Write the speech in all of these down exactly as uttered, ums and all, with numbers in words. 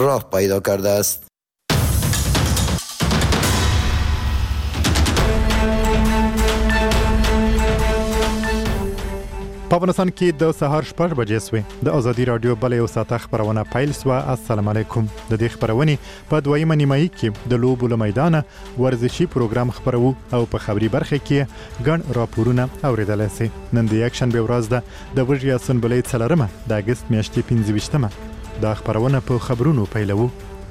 راه پیدا کرده است. په افغانستان کې د سهار شپږ بجې سوې د ازادي رادیو بل یو ساعته خبرونه پیل سوه. السلام علیکم. د دې خبرونې په دویمه نیمایي کې د لوبو له میدانه ورزشي پروګرام خبرو او په خبري برخه کې ګڼ راپورونه اوریدلی سي. نن د یکشنبې ورځ ده د وژې اسنبلۍ څلورمه د اګست میاشتې پنځه ویشتمه. دا خبرونه په خبرونو پیلوو.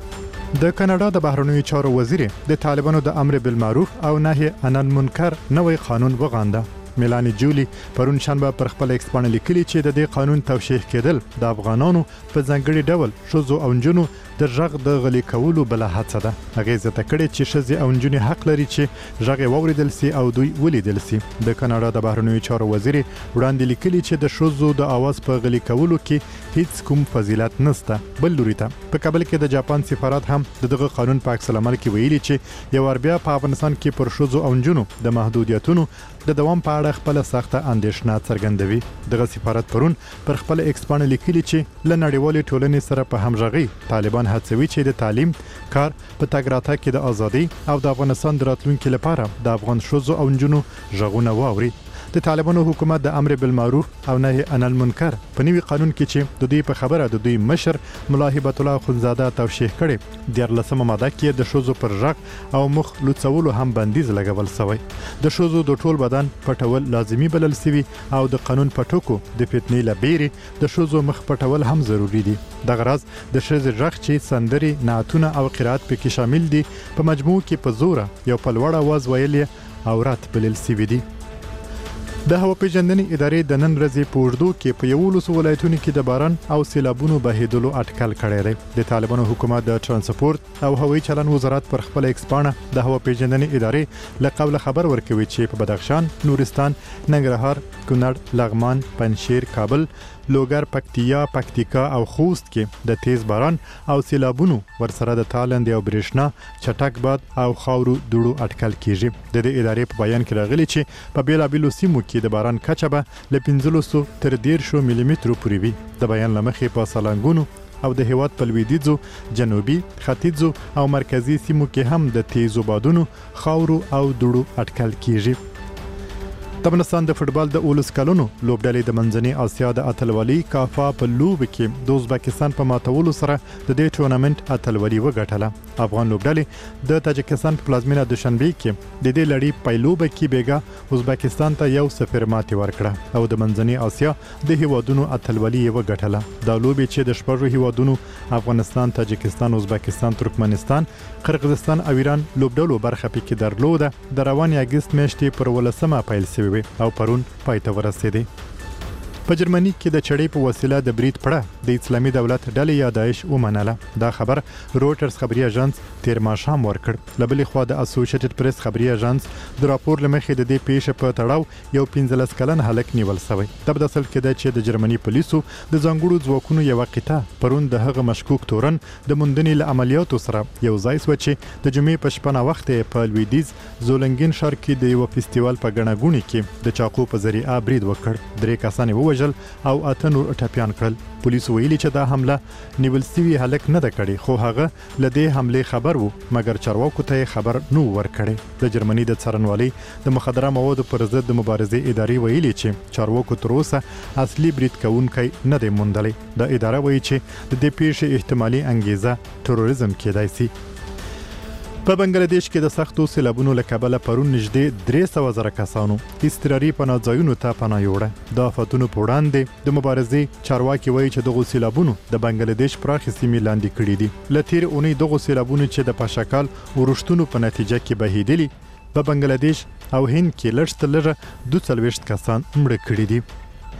د کاناډا د بهرنیو چارو وزیر د طالبانو د امر بالمعروف او نهي عن المنکر نوې قانون وغانده. میلانی جولی پرون شنبه پر خپل ایکس باندې لیکلي چې د دې قانون توشیح کېدل د افغانانو په ځانګړي ډول ښځو او نجونو د غږ د غلي کولو بله هڅه ده. هغې زیاته کړې چې ښځې او نجونې حق لري چې غږ یې واورېدل سي او دوی ولیدل سي. د کاناډا د بهرنیو چارو وزیر وړاندې لیکلي چې د ښځو د اواز په غلي کولو کې هیڅ کوم فضیلت نشته. بل لوري ته په کابل کې د جاپان سفارت هم د دغه قانون په عکس العمل کې ویلي چې یو ور بیا په افغانستان کې پر ښځو او نجونو د محدودیتونو د دوام په اړه خپل سخته اندېښنه څرګندوي. دغه سفارت پرون پر خپل ایکس باندې لیکلي چې له نړیوالې ټولنې سره په همغږي طالبان هڅوي چې د تعلیم، کار، په تګ راتګ کې د ازادۍ او د افغانستان د راتلونکي لپاره د افغان ښځو او نجونو غږونه واوري. د طالبانو حکومت د امر بالمعروف او نهي عن المنکر په نوي قانون کې چې د دوی په خبره د دوی مشر ملا هبت الله خنزاده توشیح کړي دیارلسمه ماده کې د ښځو پر غږ او مخ لوڅولو هم بندیز لګول شوی. د ښځو د ټول بدن پټول لازمي بلل شوی او د قانون په ټکو د فتنې لبیري د ښځو مخ پټول هم ضروری دي. د غرض د ښځې غږ چې سندري، نعتونه او قرات پکې شامل دي په مجموع کې په زوره یو په لوړ اواز ویل عورت بلل شوی دي. د هوا پیژندنې ادارې د نن ورځې په اردو کې په یولسو ولایتونو کې د باران او سیلابونو بهیدلو اټکل کړی دی. د طالبانو حکومت د ترانسپورت او هوایي چلن وزارت پر خپل ایکس پاڼه د هوا پیژندنې ادارې له قبل خبر ورکوي چې په بدخشان، نورستان، ننګرهار، کونړ، لغمان، پنجشیر، کابل، لوګر، پکتیا، پکتیکا او خوست کې د تیز باران او سیلابونو ورسره د تالند او برېښنا، چټک باد او خاورو دوړو اټکل کیږي. د دې ادارې په بیان کې راغلي چې په بیلابیلو سیمو کې د باران کچه به له پنځلسو تر دیرشو ملي مترو پورې وي. د بیان له مخې په سالنګونو او د هیواد په لویدیځو، جنوبي، ختیځو او مرکزي سیمو کې هم د تیزو بادونو، خاورو او دوړو اټکل کیږي. د افغانستان د فوټبال د اولس کلونو لوبډلې د منځنۍ اسیا د اتلولۍ کافا په لوب کې د ازبکستان په ماتولو سره د دې ټورنمنت اتلولي وګټله. افغان لوبډلې د تاجکستان په پلازمینه دوشنبه کې د دې لړۍ پیلوبه کې بیګا ازبکستان ته یو صفر ماتې ورکړه او د منځنۍ اسیا د هیوادونو اتلولي وګټله. دا لوبې چې د شپږو هیوادونو افغانستان، تاجکستان، ازبکستان، ترکمنستان، قرغیزستان او ایران لوبډلو برخه پکې درلوده د روان اګست میاشتې پر ولسمه پیل شوی او پرون پای ته ورسېدی. په جرمني کې د چړې په وسیله د برید پړه د اسلامي دولت ډلې یا داعش ومنله. دا خبر روټرز خبري اژانس تیر ماښام ورکړ. له بلې خوا د اسوسییټډ پریس خبري اژانس د راپور له مخې د دې پیښې په تړاو یو پنځلس کلن هلک نیول شوی. دا په اصل کې ده چې د جرمني پولیسو د ځانګړو ځواکونو یوه قطعه پرون د هغه مشکوک تورن د موندنې له عملیاتو سره یو ځای سوه چې د جمعې په شپه ناوخته په لویدیځ زولنګین ښار کې د یوه فستیوال په ګڼه ګوڼې کې د چاقو په ذریعه برید وکړ. درې کسان ووژل او اته نور ټپیان کړل. پولیسو ویلي چې دا حمله نیول سوي هلک نه ده کړې خو هغه له دې حملې خبر وو مګر چارواکو ته خبر نو ورکړی. د جرمني د څارنوالۍ د مخدره موادو پر ضد د مبارزې ادارې ویلي چې چارواکو تر اوسه اصلي برید کوونکی نه دی موندلی. د اداره وایي چې د دې پیښې احتمالي انګیزه تروریزم کېدای شي. په بنگلاديش کې د سختو سیلابونو له کبله پرون نږدې درې سوه زره کسانو اضطراري پناه ځایونو ته پناه یوړه. د آفتونو په وړاندې د مبارزې چارواکي وایي چې دغو سیلابونو د بنگلاديش پراخې سیمې لاندې کړي دي. له تېرې اونۍ دغو سیلابونو چې د پاشکال ورښتونو په نتیجه کې بهیدلي په بنگلاديش او هند کې لږ تر لږه دوه څلوېښت کسان مړه کړي دي.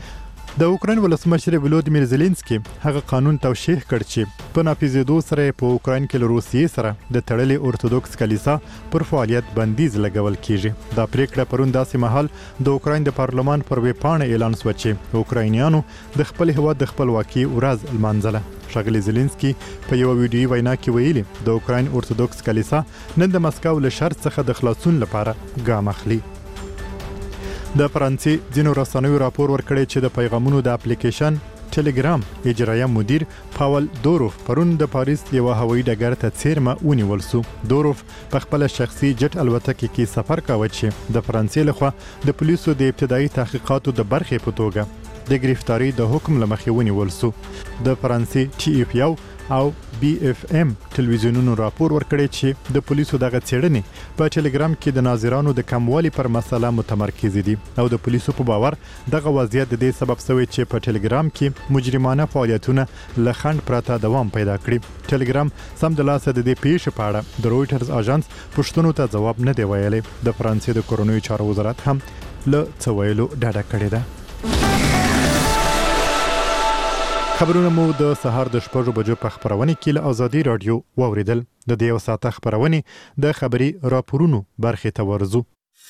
د اوکراین ولسمشر ولودیمیر زيلنسکي هغه قانون توشیح کړ چې په نافذېدو سره په اوکراین کې له روسیې سره د تړلې اورتودوکس کلیسا پر فعالیت بندیز لګول کیږي. دا پریکړه پرون داسې مهال د اوکراین د پارلمان پر ویب پاڼه اعلان شو چې اوکراینیانو د خپل هیواد د خپلواکۍ ورځ لمانځله. ښاغلی زيلنسکي په یو ویډیوي وینا کې ویلي د اوکراین اورتودوکس کلیسا نن د مسکو له شرط څخه د خلاصون لپاره ګام اخلي. د فرانسې ځینو رسنیو راپور ورکړی چې د پیغامونو د اپلیکیشن ټلګرام اجرایه مدیر پاول دوروف پرون د پاریس یو هوایي ډګر ته څیرمه ونیول شو. دوروف په خپل شخصي جټ الوتکه کې سفر کاوه چې د فرانسې لخوا د پولیسو د ابتدایي تحقیقاتو د برخې په توګه د گرفتاری د حکم لمخې ونیول شو. د فرانسې ټي اف یو او بي اف ام ټلویزیونونو راپور ورکړی چې د پولیسو دغه څېړنې په ټلګرام کې د ناظرانو د کموالي پر مسله متمرکز دي او د پولیسو په باور دغه وضعیت د دې سبب شوی چې په ټلګرام کې مجرمانه فعالیتونه له خنډ پرته دوام پیدا کړي. ټلګرام سم د لاسه د دې پیښې په اړه د رويټرز اژانس پوښتنو ته ځواب نه دی ویلی. د فرانسې د کورونوي چارو وزارت هم له څه ویلو ډډه کړې ده. خبرونه مو د سهار د شپږو بجو په خبرونه کې له ازادي رادیو واوریدل. د دې یو ساعته خبرونه د خبري راپورونو برخه ته ورزو.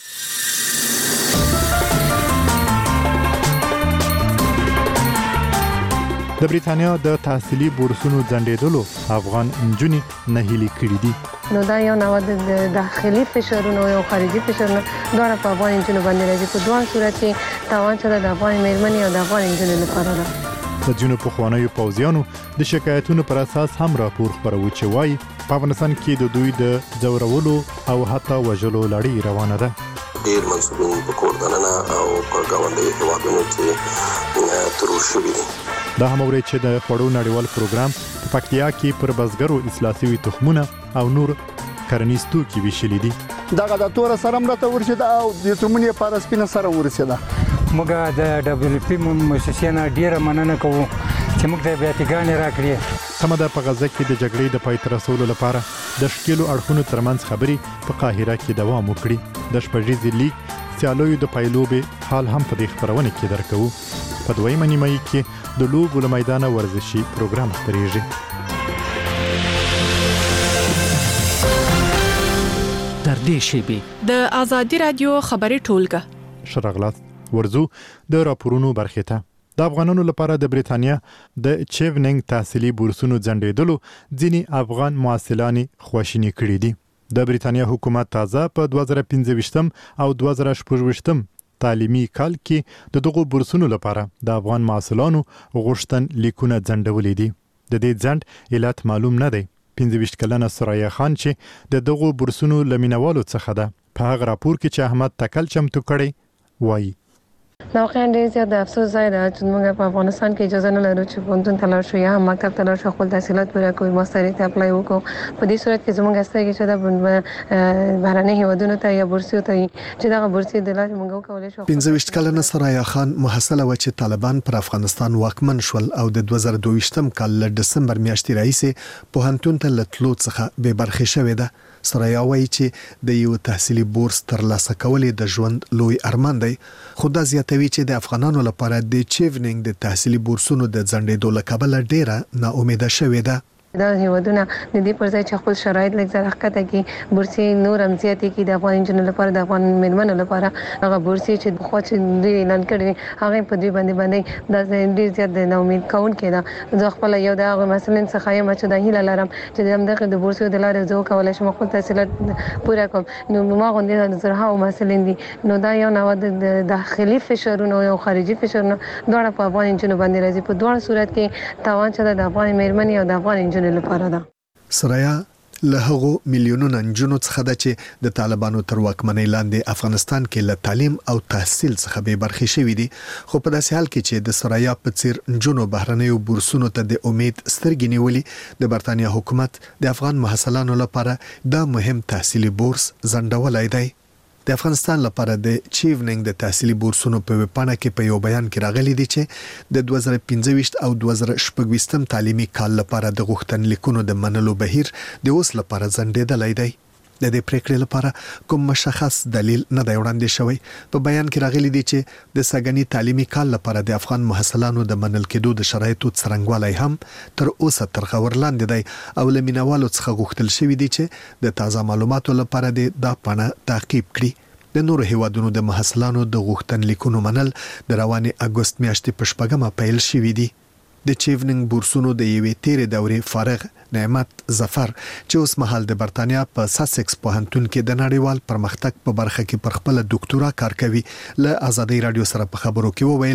د بریتانیا د تحصیلي بورسونو ځنډېدلو افغان نجونې نهیلي کړې دي. نو دا یو نوع د داخلي فشارونو او خارجي فشارونو دواړه په افغان نجونو باندې راځي. په دوه صورت کې تاوان سره د افغان میرمنې او د افغان نجونو لپاره ده. د جنوب پخوانیو پوځیانو د شکایتونو پر اساس هم راپور خبرو چې وایي په افغانستان کې د دوی د ځورولو او حتی وژلو لړۍ روانه ده. ډېر منسوبین په کور دننه او په ګاونډي هیوادونو کې ترور شوي دي. دا هم اوري چې د خوړو نړیوال پروګرام په پکتیا کې پر بزګرو اصلاح شوي تخمونه او نور کرنیز توکي ویشلي دي. دغه د تور سره مرته ورسېده او د تمونې په سپینه سره ورسېده. موږ د دبليو پی مؤسسینه ډیره مننه کوو چې موږ د بیاتګانې راکړي. سمه ده په غزه کې د جګړې د پای ته رسولو لپاره د شکیلو اړخونو ترمنځ خبرې په قاهره کې دوام وکړي. د شپږیزې لیګ سیالیو د پایلوبې حال هم په دې خبرونه کې درکوو. په دویمه نیمایي کې د لوبو له میدانه ورزشي پروګرام خپرېږي. در دې شیبې د ازادي رادیو خبري ټولګه شرغلات ورزو د راپورونو برخه ته. د افغانانو لپاره د بریتانیا د چیونینګ تحصیلي بورسونو ځنډېدلو ځینې افغان محصلان خواشیني کړي دي. د بریتانیا حکومت تازه په دوه زره پنځه او دوه زره شپږ تعلیمي کال کې د دغو بورسونو لپاره د افغان محصلانو غوښتن لیکونه ځنډولې دي. د دې ځنډ علت معلوم نه دی. پنځه کلنه سرایا خان چې د دغو بورسونو لمینوالو څخه ده په هغه راپور کې چې احمد تکل چمتو کړي وایي دا واقعا ډېر زیات د افسوس ځای ده چې موږ په افغانستان کې اجازه نه لرو چې پوهنتون ته لاړ شو یا هم مکتب ته لاړ شو خپل تحصیلات پوره کړو ماسترۍ ته اپلای وکړو. په دې صورت کې زموږ استګي چې د بهرني هیوادونو ته یا بورسیو ته چې دغه بورسي د لارې موږ وکولای شو. پنځه کلنه سرایا خان محصله و چې طالبان پر افغانستان واکمن شول او د دوه زره دوه کال له دسمبر میاشتې راهیسې پوهنتون ته لټلو څخه به برخه شوې ده. سرایا وایي چې د یو تحصیلي بورس ترلاسه کول د ژوند لوی ارمان دی. خو دا زیاتوي چې د افغانانو لپاره د چیونینګ د تحصیلي بورسونو د ځنډېدو له کبله ډیره ناامیده شوې ده. دا هیوادونه د دې پر ځای چې خپل شرایط لږ زر حقته کې بورسي نور هم زیاتې کې د افغان انجنونو لپاره د افغان میرمنو لپاره هغه بورسي چې خو چې دوی اعلان کړی هغه په دوی باندې باندې د ډیر زیات د امید کون کېده. زه خپل یو د هغه مسلمان څخه یم چې د هیله لرم چې دغه د بورسي د لارې زه کولای شم خپل تحصیلات پوره کوم. نو ما غوښتل د زرها او مسلمان دي نو دا یو نوع د داخلي فشارونو او خارجي فشارونو دواړه په افغان انجنونو باندې راځي. په دوه صورت کې تاوان چې د افغان میرمنې او د افغان لپاره ده. سرایا له هغو میلیونونو نجونو څخه ده چې د طالبانو تر واکمنۍ لاندې افغانستان کې له تعلیم او تحصیل څخه به برخې شوي دي. خو په داسې حال کې چې د سرایا په څیر نجونو بهرنیو بورسونو ته د امید سترګې نیولې د برتانیا حکومت د افغان محصلانو لپاره دا مهم تحصیلي بورس ځنډولای دی. د افغانستان لپاره د چیونینګ د تحصیلي بورسونو په وپاڼه کې په یو بیان کې راغلي دي چې د دوه زره پنځه او دوه زره شپږ تعلیمي کال لپاره د غوښتنلیکونو د منلو بهیر د اوس لپاره ځنډېدلی دی. د دې پریکړې لپاره کوم مشخص دلیل نه دی وړاندې شوی. په بیان کې راغلي دي چې د ساګنی تعلیمي کال لپاره د افغان محصلانو د منل کېدو د شرایطو څرنګوالی هم تر اوسه تر خبر لاندې دی او له مینوالو څخه غوښتل شوی دی چې د تازه معلوماتو لپاره د دا پاڼه تعقیب کړي. د نورو هیوادونو د محصلانو د غوښتنلیکونو منل د روانې اګوست میاشتې په شپږمه پیل شوی دی. د چیونینګ بورسونو د یوې تیرې دورې فارغ نعمت ظفر چې اوس مهال د برتانیا په ساسکس پوهنتون کې د نړیوال پرمختګ په برخه کې پر خپل ډاکټورا کار کوي له ازادي رادیو سره په خبرو کې وویل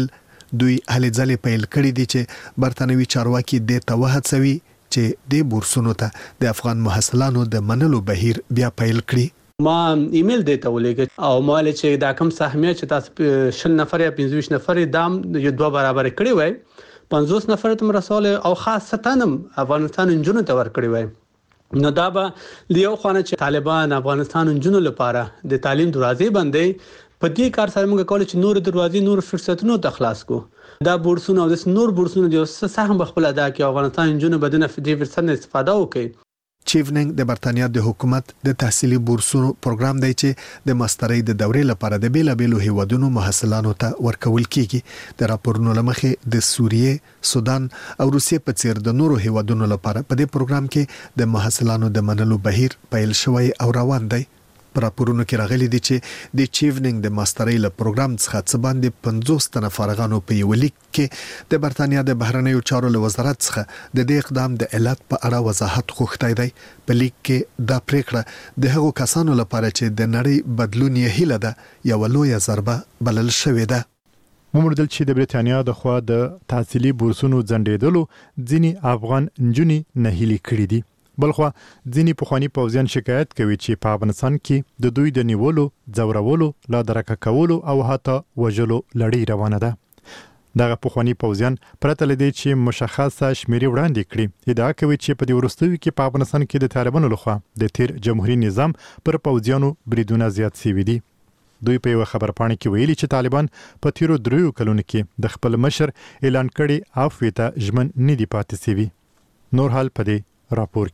دوی هلې ځلې پیل کړې دي چې برتانوي چارواکي د توهڅوي چې د بورسونو ته د افغان محصلانو د منلو بهیر بیا پیل کړي. ما ایمیل دیته ولېږه او مال چې دا کوم سهمیه چې تاسو شل نفر یا پنځه نفر دام یو دوه برابر کړی وای پنځوس نفر تم رسول او خاصه نم افغانستان انجونو ته ور کړی وای نو دا به لیو خانه چې طالبان افغانستان انجونو لپاره د تعلیم دروازې بندي په دې کار سره موږ کولای چې نور دروازې نور فرصتونو ته خلاص کو دا بورسونه او د نور بورسونه د سهم بخپل ادا کې افغانستان انجونو بدنه فدی فرصت استفاده وکړي. چیفننګ د برتانیا د حکومت د تحصیلي بورسونو پروګرام دی چې د ماسترۍ د دورې لپاره د بیلابېلو هیوادونو محصلانو ته ورکول کیږي. د راپورونو لمخې د سوریې، سودان او روسیې په څیر د نورو هیوادونو لپاره په دې پروګرام کې د محصلانو د منلو بهیر پیل شوی او روان دی. په راپورونو کې راغلي دي چې د چیفننګ د ماسترۍ له پروګرام څخه څه باندې پنځوس تنه فارغانو په یو لیک کې د برتانیا د بهرنیو چارو له وزارت څخه د دې اقدام د علت په اړه وضاحت غوښتی دی. په لیک کې دا پریکړه د هغو کسانو لپاره چې د نړۍ بدلون یې هیله ده یو لویه ضربه بلل شوې ده. وموندل چې د بریتانیا د خوا د تحصیلي بورسونو ځنډېدلو ځینې افغان نجونې نهیلي کړي دي. بلخوا ځینې پخواني پوځیان شکایت کوي چې په افغانستان کې د دوی د نیولو، ځورولو، لا درکه کولو او حتی وژلو لړۍ روانه ده. دغه پخواني پوځیان پرته له دې چې مشخصه شمیرې وړاندې کړي ادعا کوي چې په دې وروستیو کې په افغانستان کې د طالبانو لخوا د تیر جمهوریت نظام پر پوځیانو بریدونه زیات شوي دي. دوی په یو خبرپاڼه کې ویلي چې طالبان په تیرو دریو کلونو کې د خپل مشر اعلان کړي عفو ته ژمن نه دي پاتې شوي. نور حال په دې راپور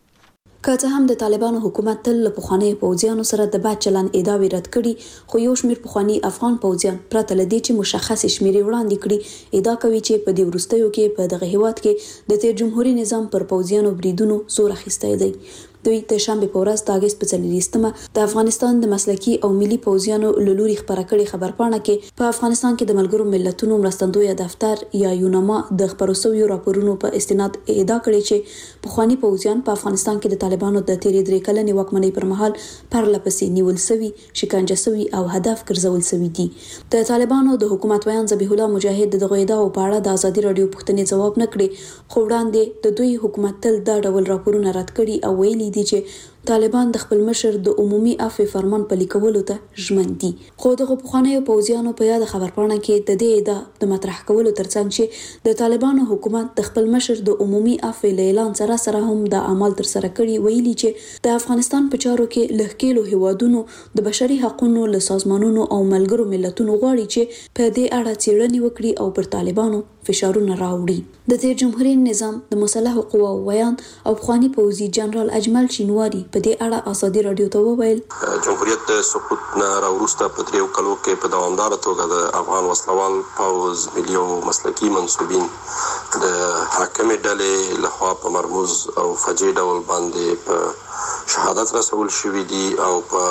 کې که څه هم د طالبانو حکومت تل له پخواني پوځیانو سره د بد چلن ادعاوې رد کړي خو یو شمېر پخواني افغان پوځیان پرته له دې چې مشخص شمیرې وړاندې کړي ادعا کوي چې په دې وروستیو کې په دغه هیواد کې د تیر جمهوریت نظام پر پوځیانو بریدونو زور اخیستی دی. دوی د شنبه په ورځ د اگست په څلوېښتمه د افغانستان د مسلکي او ملي پوځیانو له لوري خبره کړې خبرپاڼه کې په افغانستان کې د ملګرو ملتونو مرستندوی دفتر یا یوناما د خبرو شویو راپورونو په استناد ادعا کړې چې پخواني پوځیان په افغانستان کې د طالبانو د تیرې درې کلنې واکمنۍ پر مهال پرلپسې نیول شوي، شکنجه شوي او هدف ګرځول شوي دي. د طالبانو د حکومت ویان ذبیح الله مجاهد دغه ادعاو په اړه د ازادي رادیو پوښتنې ځواب نه کړي خو وړاندې د دوی حکومت تل دا ډول راپورونه رد کړي او ویلي دي چې طالبان د خپل مشر د عمومي عفو فرمان پلي کولو ته ژمن دي. خو دغه پخوانیو پوځیانو په یاد خبرپاڼه کې د دې ادعا د مطرح کولو ترڅنګ چې د طالبانو حکومت د خپل مشر د عمومي عفو اعلان سره سره هم د عمل تر سره کړي ویلي چې د افغانستان په چارو کې لهکېلو هیوادونو د بشري حقوقو له سازمانونو او ملګرو ملتونو غواړي چې په دې اړه څېړنې وکړي او پر طالبانو فشارونه راوړي. د تیر جمهوریت نظام د مسلحو قواو ویان او پخوانی پوځي جنرال اجمل شینواری په دې اړه ازادي رادیو ته وویل جمهوریت د سقوط نه راوروسته په دریو کلو کې په دوامداره توګه د افغان وسلوال پوځ ملي او مسلکي منسوبین د حاکمې ډلې لخوا په مرموز او فجیع ډول باندې په شهادت رسول شوي دي او په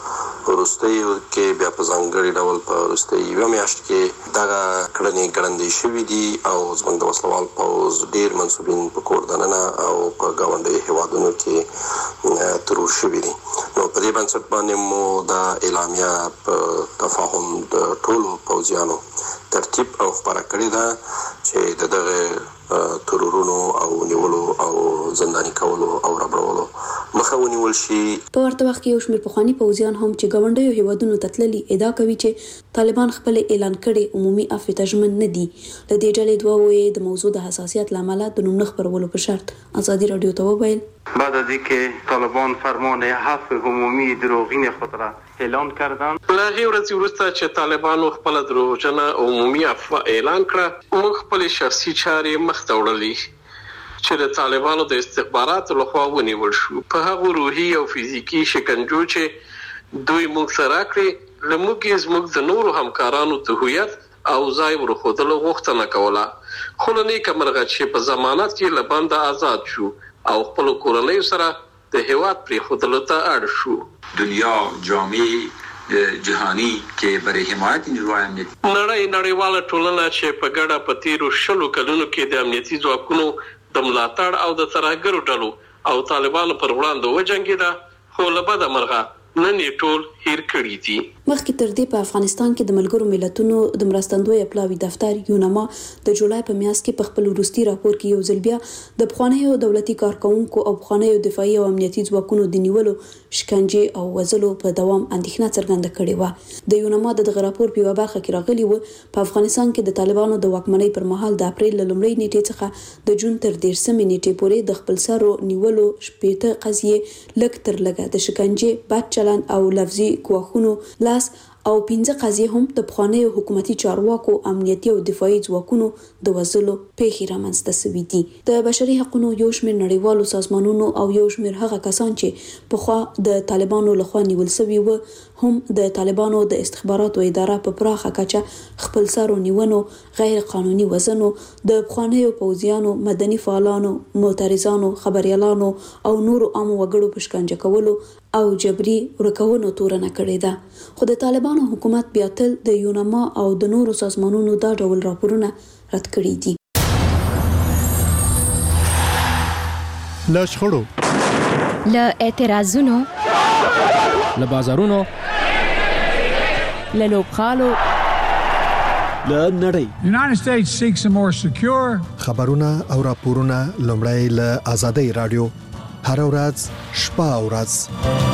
وروستیو کې بیا په ځانګړي ډول په وروستۍ یوه میاشت کې دغه کړنې ګړندۍ شوي دي او زموږ د وسلوال پوځ ډېر منسوبین په کور دننه او په ګاونډیو هیوادونو کې ترور شوي دي. نو په دې بنسټ باندې مو دا اعلامیه په تفاهم د ټولو پوځیانو ترتیب او خپاره کړې ده چې د دغه ترورونو او نیولو او زنداني کولو او ربړولو مخه ونیول شي. په ورته وخت کې یو شمېر پخواني پوځیان هم چې ګاونډیو هیوادونو ته تللي ادعا کوي چې طالبان خپل اعلان کړي عمومي عفو ته ژمن نه دي. د دې ډلې دوه وې د موضوع د حساسیت له امله د نوم نه خپرولو په شرط ازادي رادیو ته وویل بعد از اینکه طالبان فرمان عفو عمومی دروغین خود را اعلان کردند له هغې ورځې وروسته چې طالبانو خپله دروغجنه عمومي عفو اعلان کړه موږ خپلې شخصي چارې مخته وړلې چې د طالبانو د استخباراتو لخوا ونیول شو. په هغو روحي او فزیکي شکنجو چې دوی موږ سره کړې له موږ یې زموږ د نورو همکارانو د هویت او ځای ورښودلو غوښتنه کوله خو له نیکه مرغه چې په ضمانت کې له بنده آزاد شو او خپلو کورنیو سره د هیواد پرېښودلو ته اړ شو. دنیا جامعه جهانی کې برای حمایت نیروهای امنیتي نړۍ نړیواله ټولنه چې په ګډه په تیرو شلو کلونو کې د امنیتي ځواکونو د ملاتړ او د ترهګرو ډلو او طالبانو پر وړاندې وجنګېده خو له بده مرغه نن یې ټول هیر کړی دي. مخکې تر دې په افغانستان کې د ملګرو ملتونو د مرستندوی پلاوی دفتر یونما د جولای په میاشت کې په خپل وروستي راپور کې یو ځل بیا د پخوانیو دولتي کارکونکو او پخوانیو دفاعي او امنیتي ځواکونو د نیولو، شکنجې او وژلو په دوام اندېښنه څرګنده کړې و. د یونما د دغه راپور په یوه برخه کې راغلي و په افغانستان کې د طالبانو د واکمنۍ پر مهال د اپریل له لومړۍ نیټې څخه د جون تر دیرشمې نیټې پورې د خپلسرو نیولو شپېته قضیې لږ تر لږه د شکنجې، بد چلند او لفظي ګواښونو لاس او پنځه قضیې هم د پخوانیو حکومتي چارواکو، امنیتي او دفاعي ځواکونو د وژلو پیښې رامنځته شوې دي. د بشري حقوقو یو شمېر نړیوالو سازمانونو او یو شمېر هغه کسان چې پخوا د طالبانو لخوا نیول شوي و هم د طالبانو د استخباراتو اداره په پراخه کچه خپل سرو نیونو، غیر قانوني وژنو، د پخوانیو پوځیانو، مدني فعالانو، معترضانو، خبريالانو او نورو عامو وګړو په شکنجه کولو او جبري ورکوونو تورنه کړې ده. خو د طالبانو حکومت بیا تل د یونما او د نورو سازمانونو دا ډول راپورونه رد کړي دي. له شخړو، له اعتراضونو، له بازارونو، له لوبغالو، له نړۍ. United States seeks a more secure. خبرونه او راپورونه لومړی له آزادۍ رادیو هر ورځ شپه او ورځ.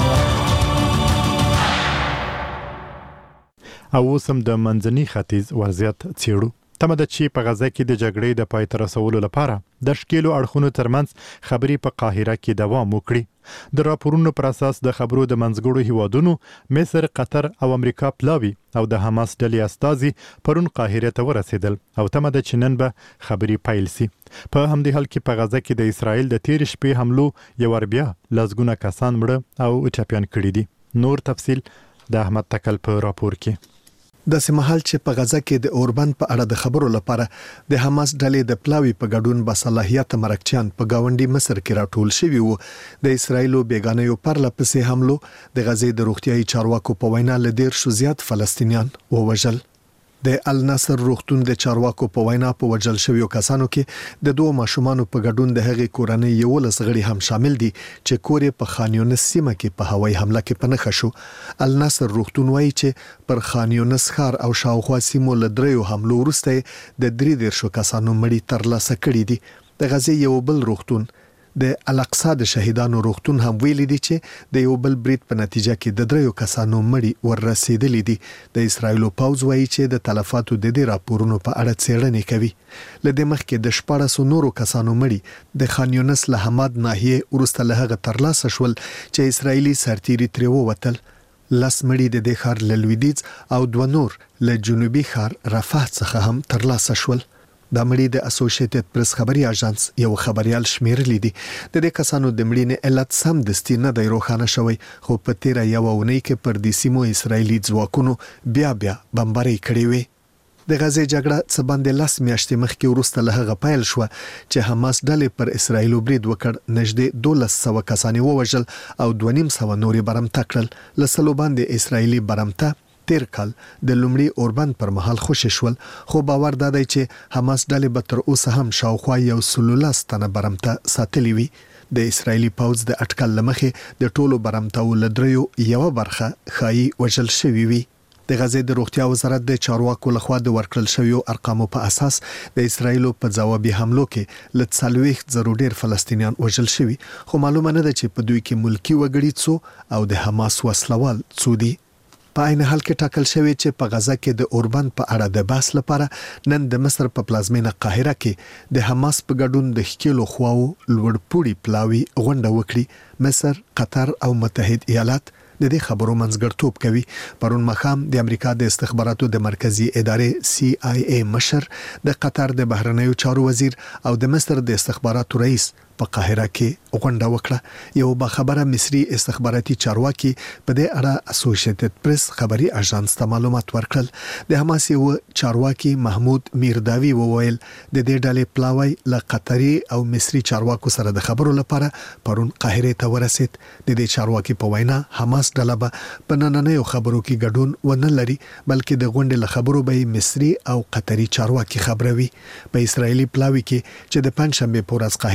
او اوسم د منځني ختیځ وضعیت څیړو. تمه ده چې په غزه کې د جګړې د پای ته رسولو لپاره د ښکېلو اړخونو ترمنځ خبرې په قاهره کې دوام وکړي. د راپورونو پر اساس د خبرو د منځګړو هیوادونو مصر، قطر او امریکا پلاوي او د حماس ډلې استازي پرون قاهره ته ورسېدل او تمه ده چې نن به خبرې پیل سي. په همدې حال کې په غزه کې د اسرائیل د تیر شپې حملو یو ور بیا لسګونه کسان مړه او ټپيان کړي دي. نور تفصيل د احمد تکل په راپور کې. د سمحال چې په غزه کې د اوربند په اړه د خبرو لپاره د حماس ډلې د پلاوی په ګډون بصلاحیت مرکچیان په گاونډي مصر کې راټول شوي وو. د اسرایلو بیگانه پرله پسې حملو د غزې د روغتیايي چارواکو په وینا ل ډیر شو زیات فلسطینیان ووژل. د النصر روغتون د چارواکو په وینا په وژل شویو کسانو کې د دوه ماشومان په ګډون د هغې کورنۍ یو لس غړي هم شامل دي چې کور په خان یونس سیمه کې په هوایي حمله کې پنهخ شو. النصر روغتون وایي چې پر خان یونس ښار او شاوخوا سیمو له دریو حملو وروسته د درې دیرشو کسانو مړي ترلاسه کړي دي. د غزې یو بل روغتون د الاقصا د شهیدانو روغتون هم ویلي دي چې د یو بل برید په نتیجه کې د دریو کسانو مړي ورسېدلي دي. د اسرایلو پوځ وایي چې د تلفاتو د دې راپورونو په اړه څېړنې کوي. لدې مخکې د شپاړسو نورو کسانو مړي د خان یونس له حماد ناحیه ورسته له هغه ترلاسه شول چې اسرایلی سرتیري ترې ووتل. لس مړي د دې ښار له لویدیځ او دوه نور له جنوبي ښار رفح څخه هم ترلاسه شول. د مړي د اسوسییټډ پریس خبري اژانس یو خبريال شمیرلې دي. د دې کسانو د مړینې علت سم دستي نه دی روښانه شوی، خو په تیر یو اونۍ کې پر دې سیمو اسرایلی ځواکونو بیا بیا بمباري کړې وي. د غزې جګړه څه باندې لاس میاشتې مخکې وروسته له هغه پیل شو چې حماس ډلې پر اسرایلو برید وکړ. نږدې دولس سوه کسان ووژل او دوه نیم سوه نورې برمته کړل. له سلو باندې اسرایلی برمته تیر کال د لومړي اوربند پر مهال خوشی شول، خو باور دادی چې حماس ډلې به تر اوسه هم شاوخوا یو سلولاس تنه برمته ساتلی وي. د اسرایلی پوځ د اټکل لمخې د ټولو برمتو لدریو یو برخه خایي وژل شوی وي. د غزې د روغتیا وزارت د چارواکو لخوا د ورکړل شویو ارقامو په اساس د اسرایلو په ځوابي حملو کې ل څلوېښت زره ډیر فلسطینیان وژل شوي، خو معلومه نه ده چې په دوی کې ملکی وګړي څو او د حماس وسلوال څو دي. په عین حال کې ټاکل شوی چې په غزه کې د اوربند په اړه د بحث لپاره نن د مصر په پلازمینه قاهره کې د حماس په ګډون د ښکېلو خواو لوړپوړي پلاوي غونډه وکړي. مصر، قطر او متحد ایالات د دې خبرو منځګړیتوب کوي. پرون مخام د امریکا د استخباراتو د مرکزی ادارې سی آی ای مشر، د قطر د بهرنیو چارو وزیر او د مصر د استخباراتو رئیس په قاهره کې غونډه وکړه. یو باخبره مصري استخباراتي چارواکي په دې اړه اسوسییټډ پریس خبري اژانس ته معلومات ورکړل. د حماس یو چارواکي محمود میرداوی وویل د دې ډلې پلاوی له قطري او مصري چارواکو سره د خبرو لپاره پرون قاهره ته ورسید. د دې چارواکي په وینا حماس ډله به په نننیو خبرو کې ګډون ونه لري، بلکې د غونډې له خبرو به مصري او قطري چارواکي خبروي. په اسرایلی پلاوی کې چې د پنځشنبه په ورځ قاهره ته ورسید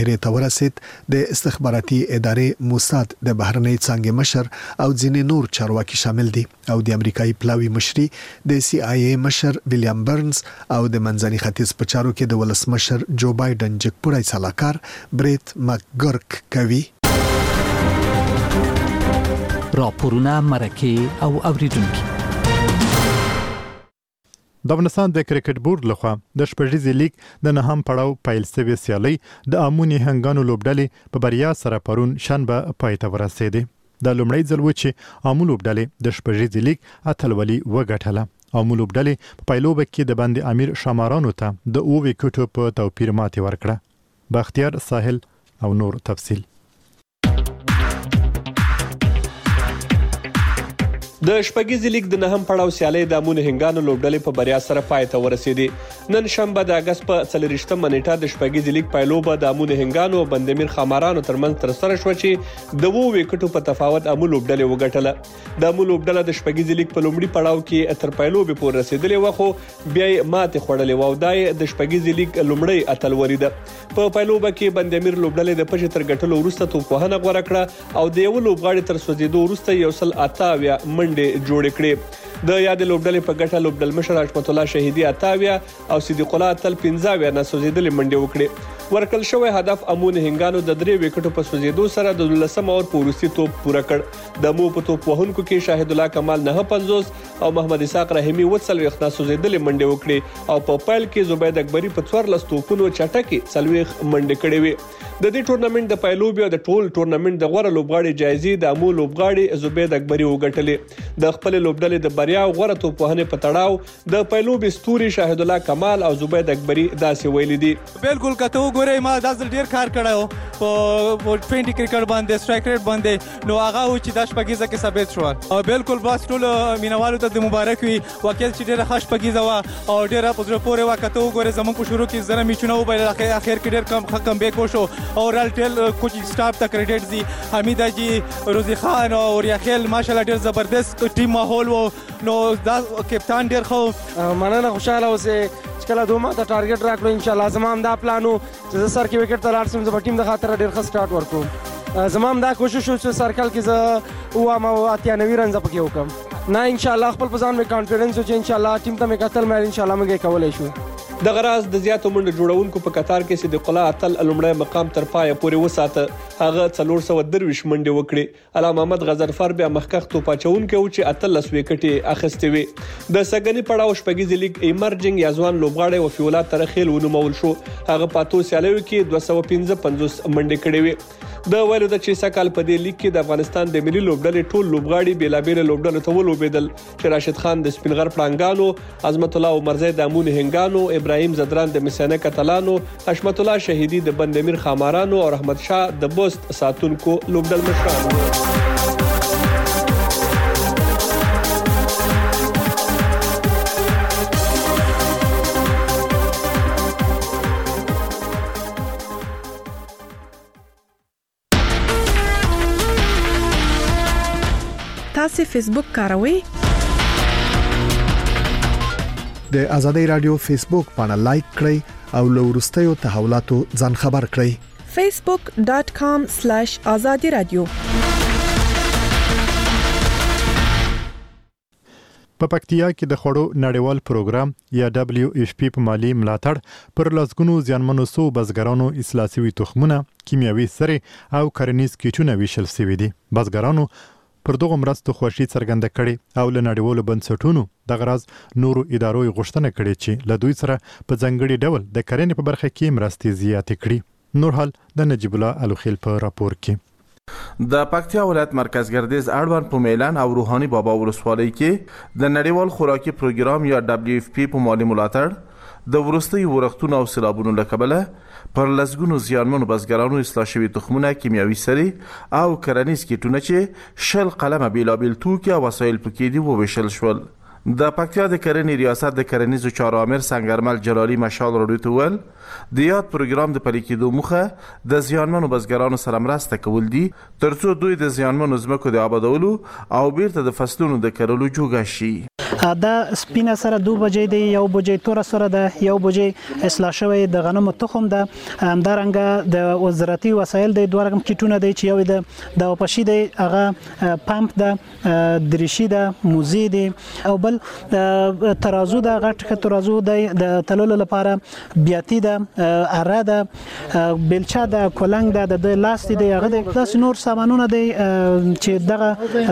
باسط د استخباراتي ادارې موساد د بهرنۍ څانګې مشر او ځینې نور چارواکي شامل دي او د امریکایي پلاوي مشري د سی آی ای مشر ویلیام برنز او د منځني ختیځ په چارو کې د ولسمشر جو بایدن جګپوړی سلاکار بریت مکګرک کوي. راپورونه مرکه او اوریدونکو. د افغانستان د کرکټ بورډ لخوا د شپږیزې لیګ د نهم پړاو پیل شوې سیالۍ د امونی هنګانو لوبډلې په بریا سره پرون شنبه پای ته ورسېدې. د لومړی ځل و چې امو لوبډلې د شپږیزې لیګ اتلولي وګټله. امو لوبډلې په پایلوبه کې د باندې امیر شامارانو ته د اوه وکټو په توپیر ماتې ورکړه. بختیار ساحل او نور تفصیل. د شپږیزې لیګ د نهم پړاو سیالۍ د امون هنګانو لوبډلې په بریا سره پای ته ورسېدې. نن شنبه د اگست په څلرویشتمه نیټه د شپږیزې لیګ پایلوبه د امون هنګانو او بندمیر خامارانو ترمنځ ترسره شوه چې د اوه وکټو په تفاوت امون لوبډلې وګټله. د امون لوبډله د شپږیزې لیګ په لومړي پړاو کې تر پایلوبې پورې رسېدلې وه، خو بیا یې ماتې خوړلې وه او دا یې د شپږیزې لیګ لومړی اتلولي ده. په پایلوبه کې بندمیر لوبډلې د پچې تر ګټلو وروسته توپوهنه غوره کړه او د یو لوبغاړي تر سوځېدو وروسته یو سل اته اویا منډې جوړې کړې. د یاد لوبډلې په ګټه لوبډل مشر حشمت الله شهیدي اتاویا او صدیق الله تل پنځه اویا نه سوځېدلې منډې وکړې. ورکل شوی هدف امون هنګانو د درې وکټو په سوځېدو سره د دولسم اور په وروستي توپ پوره کړ. د مو په توپ وهونکو کې شاهد الله کمال نه پنځوس او محمد اسحاق رحیمي وڅلوېښت نه سوځېدلې منډې وکړې او په پیل کې زبید اکبري په څوارلس توپونو چټکې څلوېښت منډې کړې وې. د دې ټورنمنټ د پایلوبې او د ټول ټورنمنټ د غوره لوبغاړي جایزې د امو لوبغاړي زبید اکبري وګټلې. د خپل لوبډلې د بریا او غوره توپوهنې په تړاو د پایلوبې ستوري شاهد الله کمال او زبید اکبري داسې ویلي دي. بالکل کته وګورئ ما دا ځل ډیر کار کړی په ټوینټي کرکټ باندې سټرایک ریټ باندې نو هغه و چې د شپږیزه کې ثابت شو. بالکل بس ټول مینوالو ته د مبارک وي وکیل چې ډیره ښه شپږیزه وه او ډیره په زړه پورې وه. کته وګورئ زموږ په شروع کې زره میچونه وبایل اخر کې ډیر کم ښه کمبیک وشو او رال ټیل کوچینګ سټاف ته کریډټ ځي. حمید حاجي روزي خان او ریاخیل ماشاءالله ډیر زبردست ټیم ماحول وو نو دا کپتان ډیر ښه مننه خوشاله اوسئ چې کله دوه ته ټارګټ راکړو. ان شاء الله زما هم دا پلان و چې زه سر کې وکټ ته لاړ شم زه به ټیم د خاطر ډیر ښه سټارټ ورکړم. زما هم دا کوشش و چې سرکل کې زه اووه او اتیا نوي رنزه پکې وکړم. نه ان شاء الله خپل په ځان مې کانفیډنس و چې ان شاء الله ټیم ته مې کتل مې ان شاء الله موږ یې کولی شو. دغه راز د زیاتو منډه جوړونکو په قطار کې صدیق الله اتل لومړی مقام تر پایه پورې وساته. هغه څلور سوه درویش منډې وکړې. علامه محمد غزرفر بیا مخکښ توپ اچوونکی و چې اتلس وکټې اخیستې وې. د سږني پړاو شپږیزې لیګ ایمرجنګ یا ځوان لوبغاړی وفیولا ترخیل ونومول شو. هغه په اتو سیالیو کې دوه سوه پنځه پنځوس منډې کړې وې. د ویلو د چې سکهال په دې لیګ کې د افغانستان د ملي لوبډلې ټول لوبغاړي بیلابېل لوبډلو ته ولوبېدل چې راشد خان د سپینغر پړانګانو، عظمت الله عمرزی د امون هنګانو، ابراهیم زدران د مسانه کتلانو، حشمت الله شهیدي د بندمیر خامارانو او رحمت شاه د بوست ساتونکو لوبډل مشرانو. تاسو فیسبوک کاروئ؟ د ازادي رادیو فیسبوک باندې لایک کړئ او له وروستیو تحولاتو ځان خبر کړئ. facebook dot com slash azadi radio. په پکتیا کې د خړو نړیوال پروګرام یا دبليو ایف پی په مالی ملاتړ پر لاسګونو ځانمنو سو بزګرانو اصلاح شوي تخمونه، کیمیاوي سرې او کرنیز کیټونه ویشل شوي دي. بزګرانو پر دغه مرستو خوښي څرګنده کړي او له نړیوالو بنسټونو د غراز نورو ادارو غوښتنه کړي چې له دوی سره په ځانګړي ډول د کرنې په برخه کې مرستې زیاتې کړي. نور حال د نجیب الله الوخیل په راپور کې. د پکتیا ولایت مرکز ګردیز اړوند په میلان او روحاني بابا ولسوالۍ کې د نړیوال خوراکي پروګرام یا دبليو ایف پی په مالی ملاتړ د ورستي ورختونو او سیلابونو له کبله پر لسګونو زیانمنو بزګرانو اصلاح شوي تخمونه، کیمیاوي سرې او کرنیز کیټونه چې شل قلمه بیلابیل توکي او وسایل پکې دي وویشل شول. د پکتیا د کرنې ریاست د کرنیزو چارو امر سنگرمل جلالی مشال راډیو ته ویل د یاد پروګرام د پلي کېدو موخه د زیانمنو بزګرانو سره مرسته کول دي ترڅو دوی د زیانمنو ځمکو د آبادولو او بیرته د فصلونو د کرلو جوګه شي. دا سپینه سره دوه بجې دی، یو بجې تور سره ده، یو بجې اصلاح شوی د غنمو تخم ده. همدارنګه د وزارتي وسایل دی، دوه رقم کیټونه دی چې یو د د پشي دی هغه پمپ ده، دریشي ده، موزي دی، او بل ترازو ده، غټ ترازو دی د تللو لپاره، بیاتی ده، اره ده، بلچا ده، کولنګ ده، د لاس دی هغه د داس نور سامانونه دی چې دغه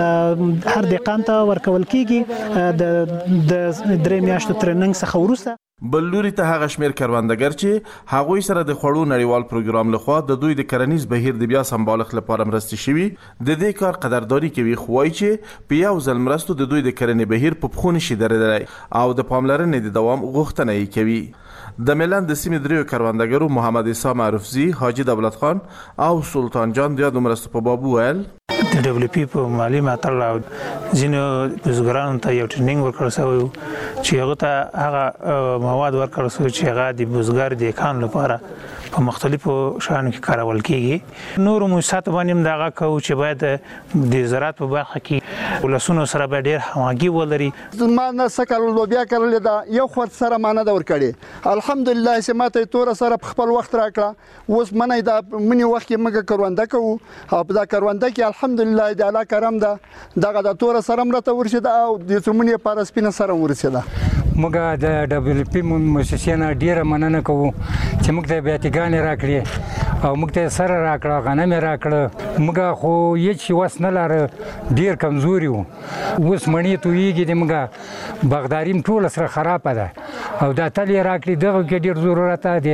هر دقیقان ته ورکول کیږي د د درې میاشتو ترننګ څخه وروسته. بل لوري ته هغه شمیر کروندګر چې هغوی سره د خوړو نړیوال پروګرام لخوا د دوی د کرنیز بهیر د بیا سمبالښت لپاره مرستې شوي، د دې کار قدرداني کوي، خو وایي چې په یو ځل مرستو د دوی د کرنې بهیر په پښو نشي درېدلی او د پاملرنې د دوام غوښتنه یې کوي. د ملان د سیمې دریو کروندګرو محمد عیسی معروفزي، حاجي دولت خان او سلطان جان د یادو مرستو په باب وویل د دبليو پی په مالی ملاتړ او ځینو بزګرانو ته یو ټریننګ ورکړل شوی چې هغه ته هغه مواد ورکړل شوی چې هغه د بزګر د کان لپاره په مختلفو شانو کې کارول کیږي. نور موسسات باندې دغه کو چې باید د زراعت په برخه کې ولسونو سره به ډیر همغږي ولري. ما نه سکل لوبیا کړل دا یو خور سره مانه دا ور کړی، الحمدلله چې ماته تور سره خپل وخت راکړه. اوس منه دا منی وخت کې موږ کرونده کوو او په دا کرونده کې الحمدلله د الله کرم ده دغه د تور سره مرته ورشي دا او د څومره پارسپینه سره ورسي دا. موږ د دبليو پی مؤسسینه ډیره مننه کوو چې موږ ته بیاتګانې راکړي او موږ ته سره راکړه، غنم راکړه. موږ خو هیڅ وس نه لاره، ډیر کمزوري وو. اوس مڼې تویږي د موږ بغداریم ټول سره خرابه ده او دا تل راکړي دغه کې ډیر ضرورت دی،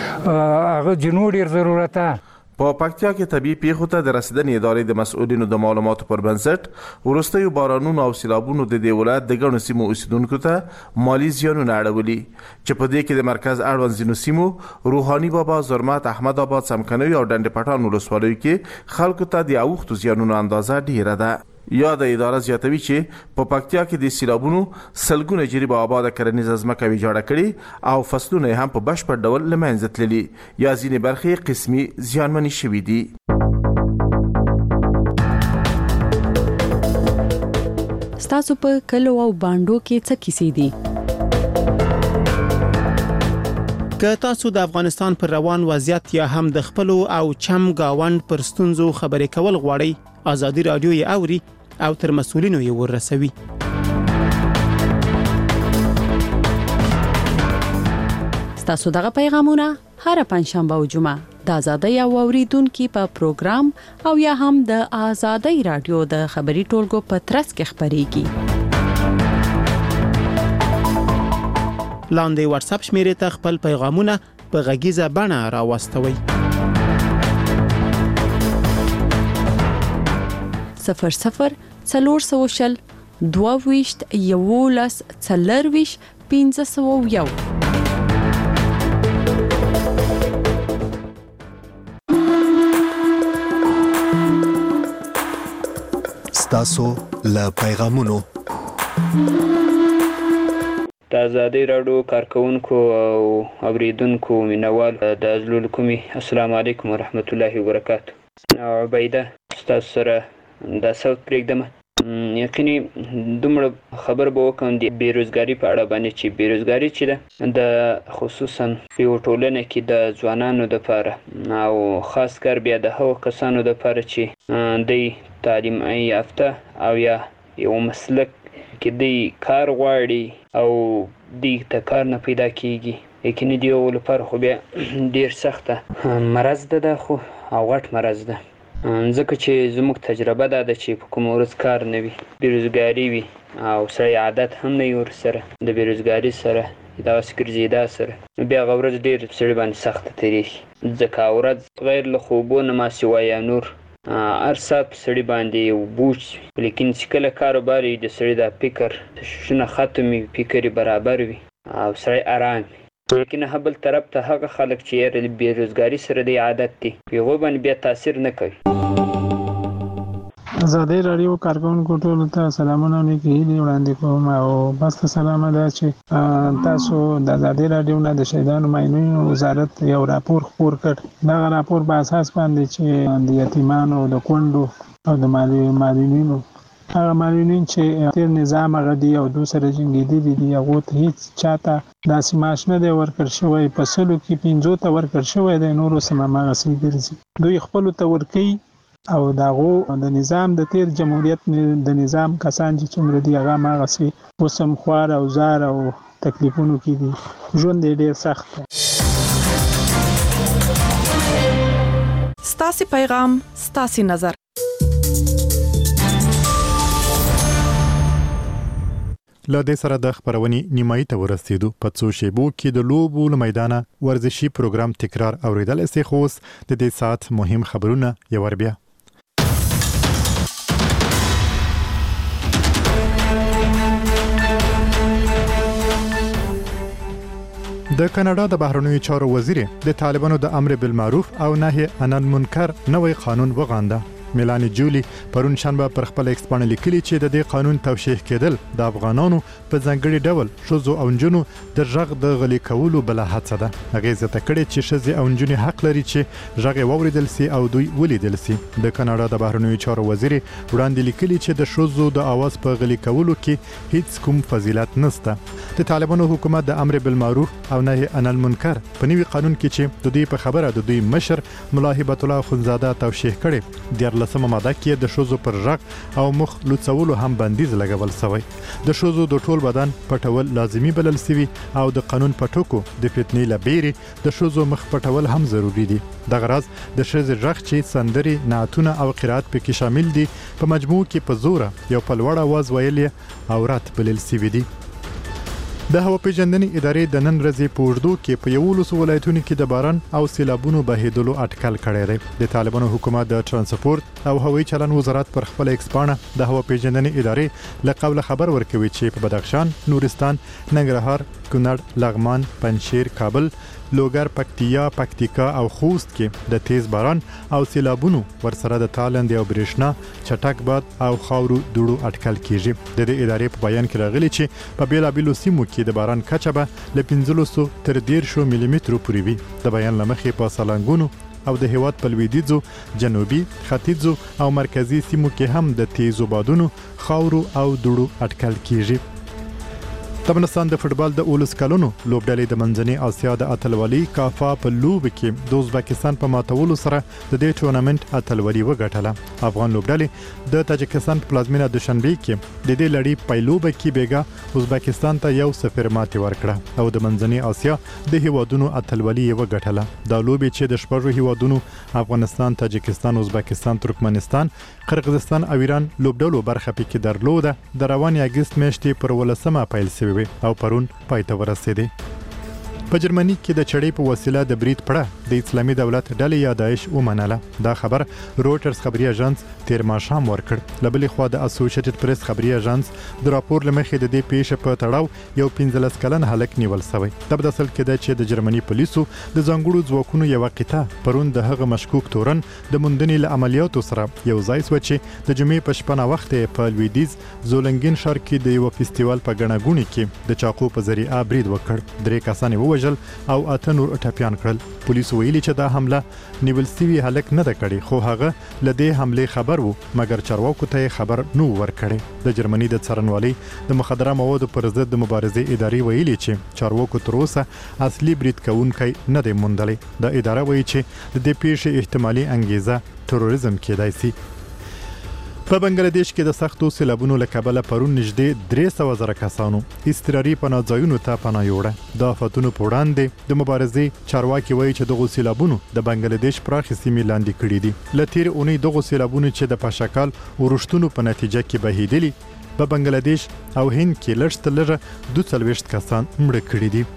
هغه جنو ډیر ضرورت ده. په پکتیا کې طبي پیښو ته د رسیدنې ادارې د مسؤلینو د معلوماتو پر بنسټ وروستیو بارانونو او سیلابونو د دې ولایت د ګڼو سیمو اوسیدونکو ته مالی زیانونه اړولي چې په دې کې د مرکز اړوند ځینو سیمو روحاني بابا، زرمت، احمد آباد، څمکنیو او ډنډ پټان ولسوالیو کې خلکو ته د اوښتو زیانونو اندازه ډیره ده. یا د اداره زیاتوي چې په پکتیا کې د سیلابونو سلګونه جریبه آباده کرنیزه ځمکه ویجاړه کړي او فصلونه هم په بشپړ ډول له منځه تللي یا ځینې برخې قسمي زیانمنې شوي دي. ستاسو په کلو او باندو کې څه کیسې دي؟ که تاسو د افغانستان پر روان وضعیت یا هم د خپلو او چم گاوند پر ستونزو خبرې کول غواړئ، آزادي رادیو یې اوري او تر مسؤلینو یې ورسوي. ستاسو دغه پیغامونه هر پنځشنبه او جمعه د آزادۍ او اوریدونکو په پروګرام او یا هم د آزادۍ رادیو د خبري ټولګو په ترڅ کې خبريږي. لاندې واتس اپ شمیرې ته خپل پیغامونه په غږیزه بڼه راوستوئ. صفر صفر څلور سوه شل دوه ویشت یولس څلور ویشت پنځه سوه یو. ستاسو له پیغامونو د آزادۍ راډیو کارکونکو او اوریدونکو مینوال د ازلول کومي السلام علیکم ورحمت الله وبرکاتہ. عبیده تاسو سره د صوت پرېږدم. یقیني دومره خبر به وکم د بیروزګاری په اړه باندې چې بیروزګاری چې ده د خصوصا په ټولنه کې د ځوانانو لپاره او خاص کر بیا د هغو کسانو لپاره چې د تعلیم یافته او یا یو مسلک کې د کار غواړي او د کار نه پیدا کیږي، یقیني دی یو لپاره خو بیا ډیر سخته مرض ده خو او غټ مرض ده. ځکه چې زموږ تجربه ده چې په کوم ورځ کار نه وي، بیروزګاري وي او سړی عادت هم نه وي ورسره د بیروزګاري سره داسې ګرځېدا سره، بیا هغه ورځ ډېر سړي باندې سخته تېرېږي. ځکه ورځ غیر له خوبو نه ما سوا یا نور هر ساعت په سړي باندې یو بوج وي، لیکن چې کله کاروبار وي د سړي دا فکر شونه ختم وي، فکر یې برابر وي او سړی ارام وي. لیکن بل طرف ته هغه خلک چې یې بیروزګاري سره د عادت دي په هغوی باندې بیا تاثیر نه کوي. آزادۍ راډیو کارکونکو ټولو ته سلامونه او نیکې هیلې وړاندې کوم او بس سلامه ده چې تاسو د آزادۍ راډیو نه د شهیدانو ماینونو وزارت یو راپور خپور کړ. دغه راپور په اساس باندې چې د یتیمانو د کونډو او د معلولینو هغه معلولین چې تیر نظام هغه دی او دو سره جنګېدلي دي هغو ته هیڅ چاته داسې معاش نه دی ورکړ شوی په سلو کې پنځو ته ورکړ شوی دی نورو سم هماغسې ګرځي دوی خپلو ته ورکوي او د هغو د نظام د تیر جمهوریت د نظام کسان چې څومره دي هغه هماغسې اوس هم خوار او زار او تکلیفونو کې دي ژوند یې ډېر سخت دی. ستاسې پیغام ستاسې نظر. له دې سره د خبرونې نیمایي ته ورسېدو. په څو شیبو کې د لوبو له میدانه ورزشي پروګرام تکرار اورېدلی سي خو اوس د دې ساعت مهم خبرونه یو ور بیا. د کاناډا د بهرنیو چارو وزیر د طالبانو د امر بالمعروف او نهي عن المنکر نوې قانون وغانده. میلانی جولی پرون شنبه پر خپل ایکس باندې لیکلي چې د دې قانون توشیح کېدل د افغانانو په ځانګړي ډول ښځو او نجونو د غږ د غلي کولو بل هڅه ده. هغه زیاته کړې چې ښځې او نجونې حق لري چې غږ واوریدل سي او دوی ولیدل سي. د کاناډا د بهرنیو چارو وزیر وړاندې لیکلي چې د ښځو د اواز په غلي کولو کې هیڅ کوم فضیلت نشته. د طالبانو حکومت د امر بالمعروف او نهي عن المنکر په نوي قانون کې چې د دې په خبره د دوی مشر ملا هبت الله خنزاده توشیح کړي د لسمه ماده کې د شوزو پر غږ او مخ لوڅولو هم بندیز لګول شوی. د شوزو د ټول بدن پټول لازمی بلل شوی او د قانون پټوکو د فتنې لبيري د شوزو مخ پټول هم ضروری دي. د غرض د شوزو غږ چې سندري نعتونه او قرات پکې شامل دي په مجموع کې په زوره یو په لوړ आवाज ویل او رات بلل شوی دي. د هوا پیژندنې ادارې د نن ورځې په اردو کې په یولسو ولایتونو کې د باران او سیلابونو بهیدلو اټکل کړی دی. د طالبانو حکومت د ترانسپورت او هوایي چلن وزارت پر خپل ایکس پاڼه د هوا پیژندنې ادارې له قبل خبر ورکوي چې په بدخشان، نورستان، ننګرهار، کونړ، لغمان، پنجشیر، کابل، لوګر، پکتیا، پکتیکا او خوست کې د تیز باران او سیلابونو ورسره د تالند او برېښنا چټک باد او خاورو دوړو اټکل کیږي. د دې ادارې په بیان کې راغلي چې په بیلابیلو سیمو کې د باران کچه به له پنځلسو تر دیرشو ملي مترو پورې وي. د بیان لمخې په سالنګونو او د هیواد په لویدیځو، جنوبي، ختیځو او مرکزی سیمو کې هم د تیزو بادونو، خاورو او دوړو اټکل کیږي. ترکمنستان د فوتبال د اولس کلونو لوبډلې د منځنۍ اسیا د اتلولي کافا په لوب کې د ازبکستان په ماتولو سره د دې ټورنمنت اتلولي وګټله. افغان لوبډلې د تاجکستان په پلازمینه دوشنبه کې د دې لړۍ پیلوبه کې بیګا ازبکستان ته یو صفر ماتې ورکړه او د منځنۍ اسیا د هیوادونو اتلولي وګټله. دا لوب چې د شپږو هیوادونو افغانستان، تاجکستان، ازبکستان، ترکمنستان، قرغیزستان او ایران لوبډلو برخه پکې درلوده د روان اگست میاشتې پر ولسمه پیل شوی او پرون پای ته ورسېده. په جرمني کې د چړې په وسیله د برید پړه د اسلامي دولت ډلې یا داعش ومنله. دا خبر روټرز خبري اژانس تیر ماښام ورکړ. لبلې خوا د اسوسییټډ پریس خبري اژانس د راپور لمخې د دې پیښې په تړاو یو پنځلس کلن هلک نیول شوی. د بداسل کې د چې د جرمني پولیسو د ځانګړو ځواکونو یو قطعه پرون د هغه مشکوک تورن د موندنې له عملیاتو سره یو ځای سو چې د جمعې په شپه وخت په لویدیز زولنګین ښار کې د یو فستیوال په غنغونی کې د چاقو په ذریعہ برید وکړ. درې کسان ووژل او اته نور ټپيان کړل. پولیس ویلي چې دا حمله نیول سوي هلک نه ده کړې خو هغه ل دې حمله خبر وو مګر چارواکو ته خبر نو ورکړي. د جرمني د څارنوالۍ د مخدره موادو پر ضد د مبارزې ادارې ویلي چې چارواکو تر اوسه اصلي برید کوونکی نه دی موندلی. د اداره وایي چې د دې پیښې احتمالي انګیزه تروریزم کېدای شي. په بنگلاديش کې د سختو سیلابونو له کبله پرون نږدې درې سوه زره کسانو اضطراري پناه ځایونو ته پناه یوړه. د آفتونو په وړاندې د مبارزې چارواکي وایي چې دغه سیلابونو د بنگلاديش پراخې سیمې لاندې کړې دي. له تیر اونۍ دغه سیلابونو چې د پاشکال ورښتونو په نتیجه کې بهیدلي په بنگلاديش او هند کې لږ تر لږه دوه څلوېښت کسان مړه کړي دي.